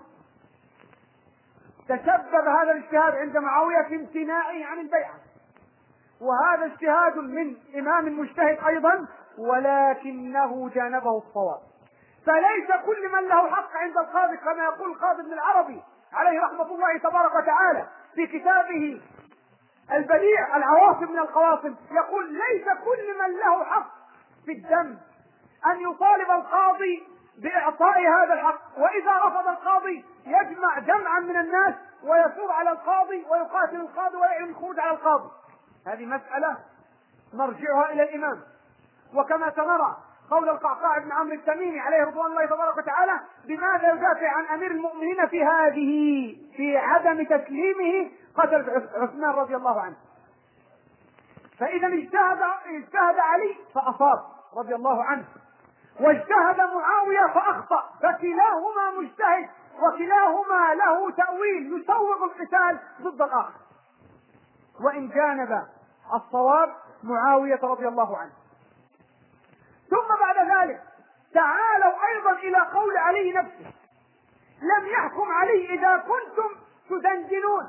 تسبب هذا الاجتهاد عند معاوية في امتناعه عن البيعة، وهذا اجتهاد من إمام مجتهد أيضا، ولكنه جانبه الصواب. فليس كل من له حق عند القاضي، كما يقول القاضي ابن العربي عليه رحمة الله تبارك وتعالى في كتابه البديع العواصم من القواصم، يقول: ليس كل من له حق في الدم أن يطالب القاضي بإعطاء هذا الحق، وإذا رفض القاضي يجمع جمعا من الناس ويثور على القاضي ويقاتل القاضي ويعلن الخروج على القاضي. هذه مسألة مرجعها إلى الإمام. وكما سنرى قول القعقاع بن عمرو التميمي عليه رضوان الله تبارك وتعالى: بماذا يدافع عن امير المؤمنين في هذه في عدم تسليمه قتل عثمان رضي الله عنه. فاذا اجتهد اجتهد علي فاصاب رضي الله عنه، واجتهد معاويه فاخطا، فكلاهما مجتهد وكلاهما له تاويل يسوغ القتال ضد الاخر، وان جانب الصواب معاويه رضي الله عنه. ثم بعد ذلك تعالوا ايضا الى قول علي نفسه: لم يحكم علي اذا كنتم تدندنون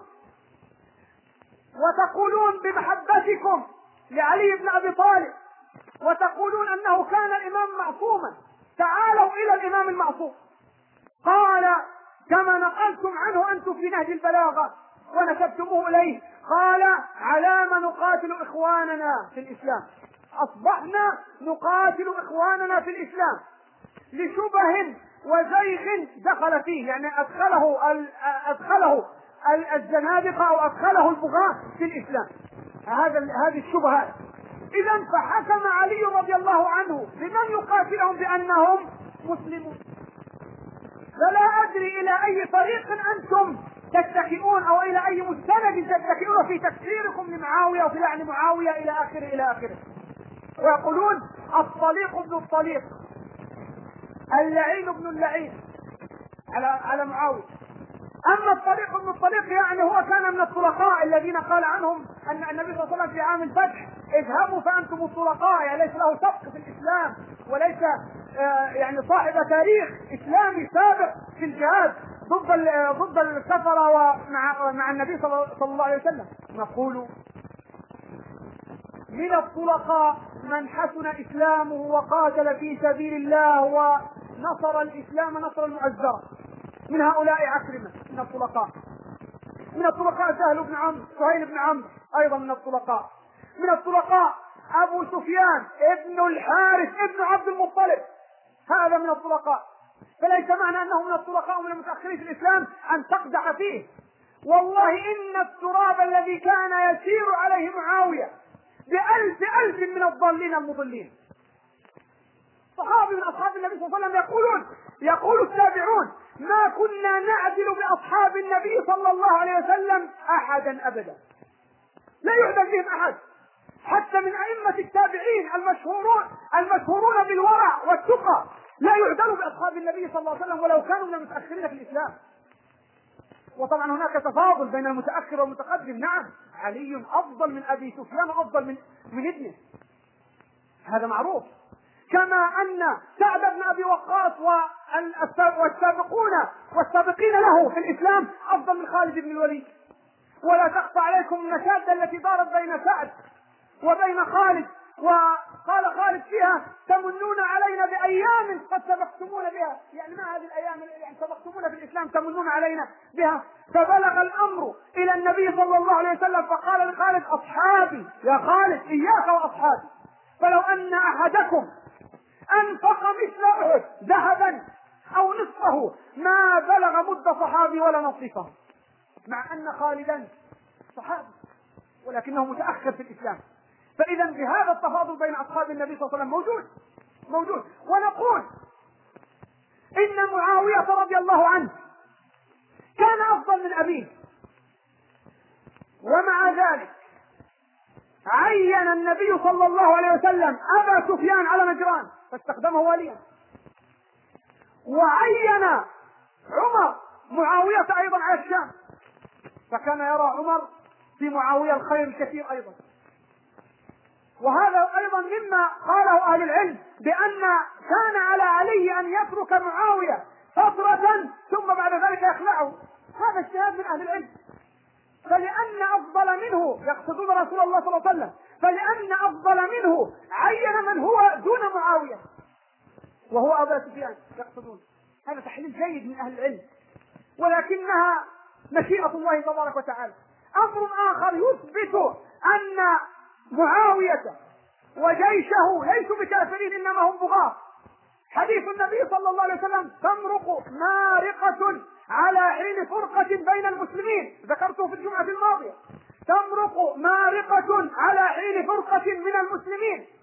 وتقولون بمحبتكم لعلي بن ابي طالب وتقولون انه كان الامام معصوما، تعالوا الى الامام المعصوم. قال كما نقلتم عنه انتم في نهج البلاغه ونسبتموه اليه، قال: على ما نقاتل اخواننا في الاسلام، اصبحنا نقاتل اخواننا في الاسلام لشبه وزيغ دخل فيه، يعني ادخله ادخله الزنادقه او ادخله البغاة في الاسلام، هذا هذه الشبهات. اذا فحكم علي رضي الله عنه بمن يقاتلهم بانهم مسلمون. فلا ادري الى اي طريق انتم تتكئون او الى اي مستند تتكئون في تكفيركم لمعاويه وفي لعن معاويه الى اخره الى اخره. ويقولون: الطليق ابن الطليق، اللعين ابن اللعين على على معاويه. اما الطليق ابن الطليق يعني هو كان من الطلقاء الذين قال عنهم ان النبي صلى الله عليه وسلم في عام الفتح: اذهبوا فانتم الطلقاء، يعني ليس له سبق في الاسلام وليس آه يعني صاحب تاريخ اسلامي سابق في الجهاد ضد ضد الكفره ومع مع النبي صلى الله عليه وسلم. نقول: من الطلقاء من حسن اسلامه وقاتل في سبيل الله ونصر الاسلام نصر المؤزرة. من هؤلاء عكرمة من الطلقاء. من الطلقاء سهل بن عمرو، سهيل بن عمرو ايضا من الطلقاء. من الطلقاء ابو سفيان ابن الحارث ابن عبد المطلب، هذا من الطلقاء. فليس معنى انه من الطلقاء ومن المتاخرين في الاسلام ان تقدح فيه. والله ان التراب الذي كان يسير عليه معاويه بألف ألف من الضالين المضلين. صحابي من أصحاب النبي صلى الله عليه وسلم يقولون يقول التابعون: ما كنا نعدل بأصحاب النبي صلى الله عليه وسلم أحدا أبدا، لا يعدل بهم أحد، حتى من أئمة التابعين المشهورون المشهورون بالورع والتقى لا يعدلوا بأصحاب النبي صلى الله عليه وسلم ولو كانوا من المتأخرين في الإسلام. وطبعا هناك تفاضل بين المتأخر والمتقدم، نعم، علي أفضل من أبي سفيان وأفضل من من ابنه، هذا معروف. كما أن سعد بن أبي وقاص والسابقون والسابقين له في الإسلام أفضل من خالد بن الوليد. ولا تخفى عليكم المشادة التي دارت بين سعد وبين خالد، وقال خالد فيها: تمنون علينا بأيام قد سبقتمونا بها، يعني ما هذه الأيام يعني سبقتمونا في الإسلام تمنون علينا بها. فبلغ الأمر إلى النبي صلى الله عليه وسلم فقال لخالد: أصحابي يا خالد، إياك وأصحابي، فلو أن أحدكم أنفق مثل أحد ذهبا أو نصفه ما بلغ مد صحابي ولا نصيفه. مع أن خالدا صحابي ولكنه متأخر في الإسلام. فإذا بهذا التفاضل بين أصحاب النبي صلى الله عليه وسلم موجود موجود ونقول إن معاوية رضي الله عنه كان أفضل من أبيه، ومع ذلك عين النبي صلى الله عليه وسلم أبا سفيان على نجران فاستخدمه وليا، وعين عمر معاوية أيضا على الشام، فكان يرى عمر في معاوية الخير الكثير أيضا. وهذا أيضا مما قاله أهل العلم بأن كان على علي أن يترك معاوية فترة ثم بعد ذلك يخلعه، هذا اجتهاد من أهل العلم. فلأن أفضل منه، يقصدون رسول الله صلى الله عليه وسلم، فلأن أفضل منه عين من هو دون معاوية وهو أبا سفيان، يقصدون. هذا تحليل جيد من أهل العلم، ولكنها مشيئة الله تبارك وتعالى. أمر آخر يثبت أن معاوية وجيشه ليسوا بكافرين إنما هم بغاة. حديث النبي صلى الله عليه وسلم: تمرق مارقة على حين فرقة بين المسلمين، ذكرته في الجمعة الماضية. تمرق مارقة على حين فرقة من المسلمين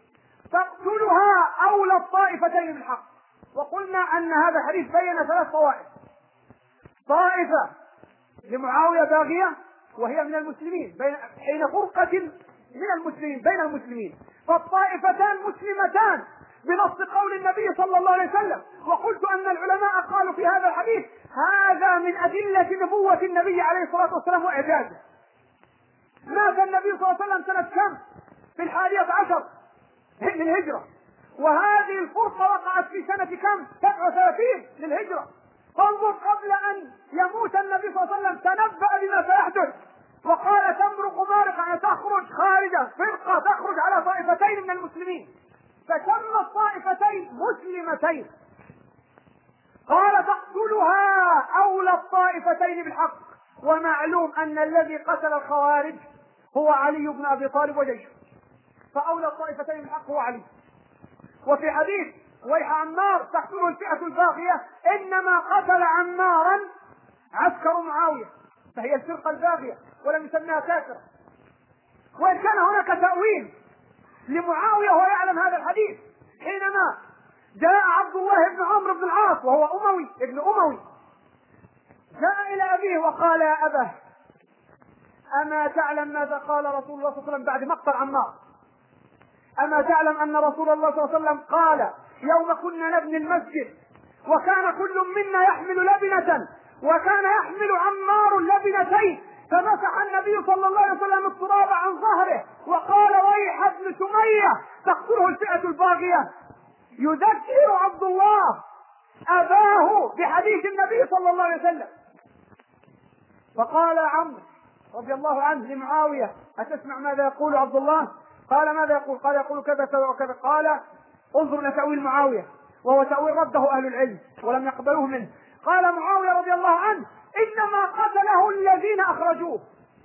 تقتلها أولى الطائفتين بالحق. وقلنا أن هذا الحديث بين ثلاث طوائف: طائفة لمعاوية باغية وهي من المسلمين بين حين فرقة من المسلمين بين المسلمين، فالطائفتان مسلمتان بنص قول النبي صلى الله عليه وسلم. وقلت أن العلماء قالوا في هذا الحديث هذا من أدلة نبوة النبي عليه الصلاة والسلام وإعجازه. مات النبي صلى الله عليه وسلم سنة كم؟ في الحادية عشر للهجرة، وهذه الفرقة وقعت في سنة كم؟ سبع وثلاثين للهجرة. فانظر، قبل أن يموت النبي صلى الله عليه وسلم تنبأ بما سيحدث وقال تمرق مارقة، أن تخرج خارجة فرقة تخرج على طائفتين من المسلمين، فسمى الطائفتين مسلمتين. قال تقتلها أولى الطائفتين بالحق. ومعلوم أن الذي قتل الخوارج هو علي بن أبي طالب وجيشه، فأولى الطائفتين بالحق هو علي. وفي حديث ويح عمار تقتله الفئة الباغية، إنما قتل عمارا عسكر معاوية، فهي الفرقة الباغية ولم يسميها كافرة. وإن كان هناك تأويل لمعاوية وهو يعلم هذا الحديث، حينما جاء عبد الله بن عمرو بن العاص وهو أموي ابن أموي، جاء إلى أبيه وقال: يا أباه، أما تعلم ماذا قال رسول الله صلى الله عليه وسلم بعد مقتل عمار؟ أما تعلم أن رسول الله صلى الله عليه وسلم قال يوم كنا نبني المسجد وكان كل منا يحمل لبنة وكان يحمل عمار لبنتين، فمسح النبي صلى الله عليه وسلم التراب عن ظهره وقال: ويح ابن سمية تقتله الفئة الباغية. يذكر عبد الله أباه بحديث النبي صلى الله عليه وسلم. فقال عمرو رضي الله عنه لمعاوية: أتسمع ماذا يقول عبد الله؟ قال: ماذا يقول؟ قال: يقول كذا كذا وكذا. قال: انظر إلى تأويل معاوية، وهو تأويل رده أهل العلم ولم يقبلوه منه. قال معاوية رضي الله عنه: إنما قتله الذين أخرجوه.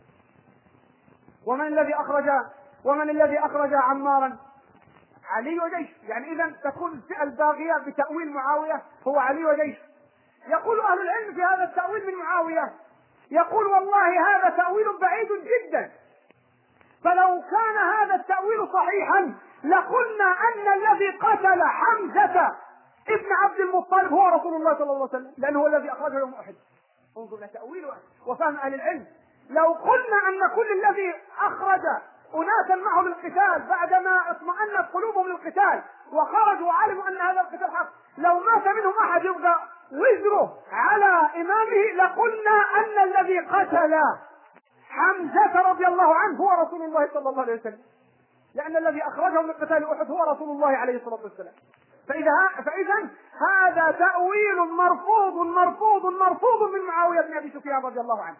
ومن الذي أخرج ومن الذي أخرج عمارا؟ علي وجيش. يعني إذا تكون الفئة الباغية بتأويل معاوية هو علي وجيش. يقول أهل العلم في هذا التأويل من معاوية، يقول: والله هذا تأويل بعيد جدا، فلو كان هذا التأويل صحيحا لقلنا أن الذي قتل حمزة ابن عبد المطلب هو رسول الله صلى الله عليه وسلم، لأنه هو الذي أخرجه يوم أحد. انظر إلى تأويل وفهم أهل العلم. لو قلنا أن كل الذي أخرج أناسا معه للقتال بعدما اطمأنت قلوبهم للقتال وخرجوا وعلموا أن هذا القتال حق، لو مات منهم أحد يبقى وزره على إمامه، لقلنا أن الذي قتل حمزة رضي الله عنه هو رسول الله صلى الله عليه وسلم، لأن الذي أخرجهم من قتال أحد هو رسول الله عليه الصلاة والسلام. فإذا فإذا هذا تأويل مرفوض مرفوض مرفوض من معاوية بن أبي سفيان رضي الله عنه.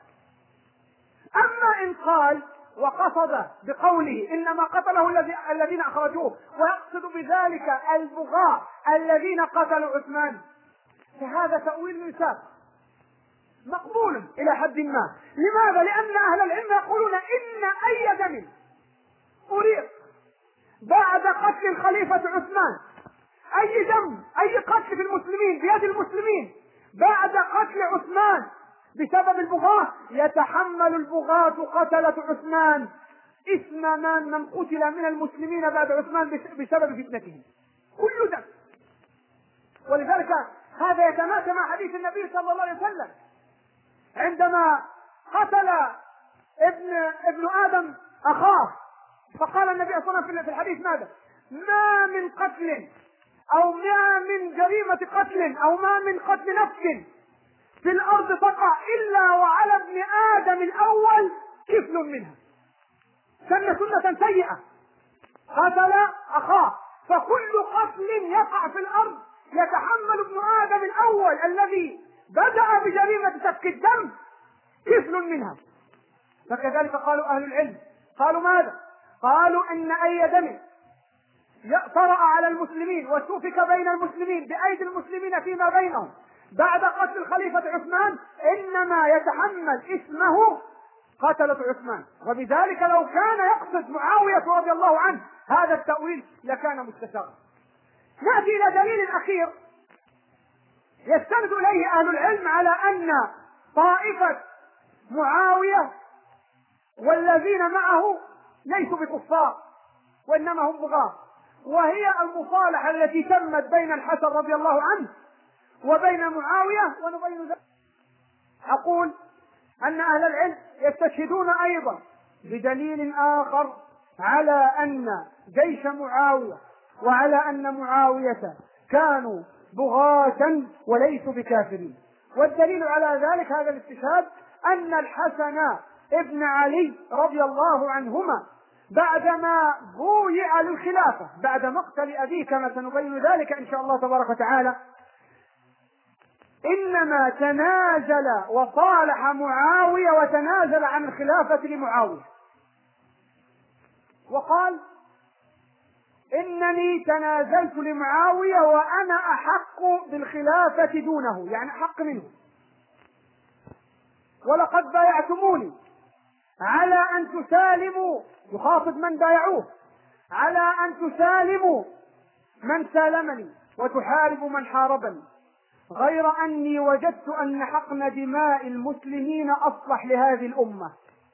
أما إن قال وقصد بقوله إنما قتله الذين أخرجوه ويقصد بذلك البغاة الذين قتلوا عثمان، فهذا تأويل يساب مقبول إلى حد ما. لماذا؟ لأن أهل العلم يقولون إن أي دم أريق بعد قتل الخليفة عثمان، أي دم أي قتل في المسلمين بيد المسلمين بعد قتل عثمان بسبب البغاة، يتحمل البغاة قتلة عثمان اسم من من قتل من المسلمين بعد عثمان بسبب فتنتهم، كل دم. ولذلك هذا يتماشى مع حديث النبي صلى الله عليه وسلم عندما قتل ابن ابن آدم أخاه، فقال النبي صلى الله عليه وسلم في الحديث ماذا؟ ما من قتل أو ما من جريمة قتل أو ما من قتل نفس في الأرض تقع إلا وعلى ابن آدم الأول كفل منها. سن سنة سيئة، قتل أخاه، فكل قتل يقع في الأرض يتحمل ابن آدم الأول الذي بدأ بجريمة سفك الدم كفل منها. فكذلك قالوا أهل العلم، قالوا ماذا؟ قالوا إن أي دم طرأ على المسلمين وسفك بين المسلمين بأيدي المسلمين فيما بينهم بعد قتل الخليفة عثمان إنما يتحمل اسمه قتلة عثمان. وبذلك لو كان يقصد معاوية رضي الله عنه هذا التأويل لكان مستساغا. نأتي إلى دليل أخير يستند إليه أهل العلم على أن طائفة معاوية والذين معه ليسوا بكفار وإنما هم بغاة، وهي المصالحة التي تمت بين الحسن رضي الله عنه وبين معاوية. ونبين ذلك. أقول أن أهل العلم يستشهدون أيضا بدليل آخر على أن جيش معاوية وعلى أن معاوية كانوا بغاة وليسوا بكافرين. والدليل على ذلك هذا الاستشهاد أن الحسن ابن علي رضي الله عنهما بعدما بويع للخلافة بعد مقتل أبيه كما سنبين ذلك إن شاء الله تبارك وتعالى، إنما تنازل وصالح معاوية وتنازل عن الخلافة لمعاوية، وقال إنني تنازلت لمعاوية وأنا أحق بالخلافة دونه، يعني أحق منه، ولقد بايعتموني على أن تسالموا، يخاطب من بايعوه، على أن تسالموا من سالمني وتحاربوا من حاربني، غير أني وجدت أن حقن دماء المسلمين أصلح لهذه الأمة.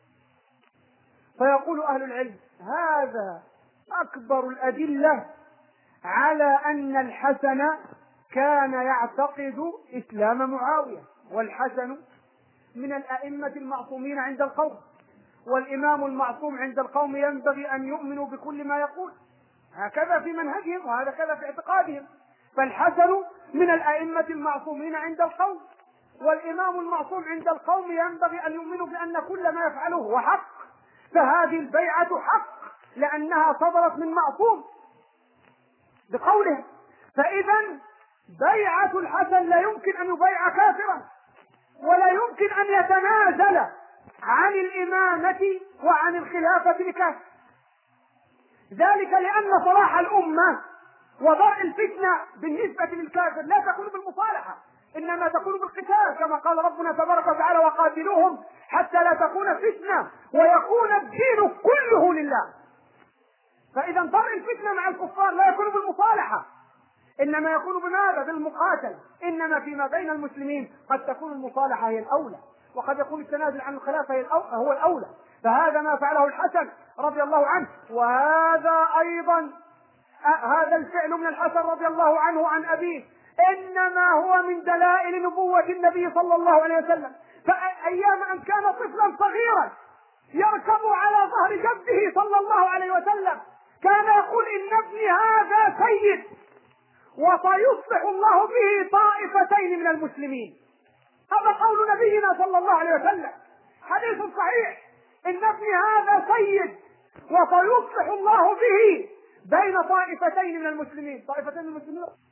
فيقول أهل العلم هذا أكبر الأدلة على أن الحسن كان يعتقد إسلام معاوية، والحسن من الأئمة المعصومين عند القوم، والإمام المعصوم عند القوم ينبغي أن يؤمنوا بكل ما يقول، هكذا في منهجهم وهذا كذا في اعتقادهم. فالحسن من الأئمة المعصومين عند القوم، والإمام المعصوم عند القوم ينبغي أن يؤمنوا بأن كل ما يفعله هو حق، فهذه البيعة حق لأنها صدرت من معصوم بقوله. فإذا بيعة الحسن لا يمكن أن يبيع كافرا، ولا يمكن أن يتنازل عن الإمامة وعن الخلافة لكافر، ذلك لأن صلاح الأمة ودرء الفتنة بالنسبة للكافر لا تكون بالمصالحة، إنما تكون بالقتال، كما قال ربنا تبارك وتعالى وقاتلوهم حتى لا تكون فتنة ويكون الدين كله لله. فإذا درء الفتنة مع الكفار لا يكون بالمصالحة، إنما يكون بماذا؟ بالمقاتل. إنما فيما بين المسلمين قد تكون المصالحة هي الأولى، وقد يكون التنازل عن الخلافة هو الأولى. فهذا ما فعله الحسن رضي الله عنه، وهذا أيضا هذا الفعل من الحسن رضي الله عنه عن أبيه إنما هو من دلائل نبوة النبي صلى الله عليه وسلم. فأيام أن كان طفلا صغيرا يركب على ظهر جده صلى الله عليه وسلم كان يقول إن ابني هذا سيد وسيصلح الله به طائفتين من المسلمين. هذا قول نبينا صلى الله عليه وسلم، حديث صحيح، إن ابني هذا سيد وسيصلح الله به بين طائفتين من المسلمين. طائفتين من المسلمين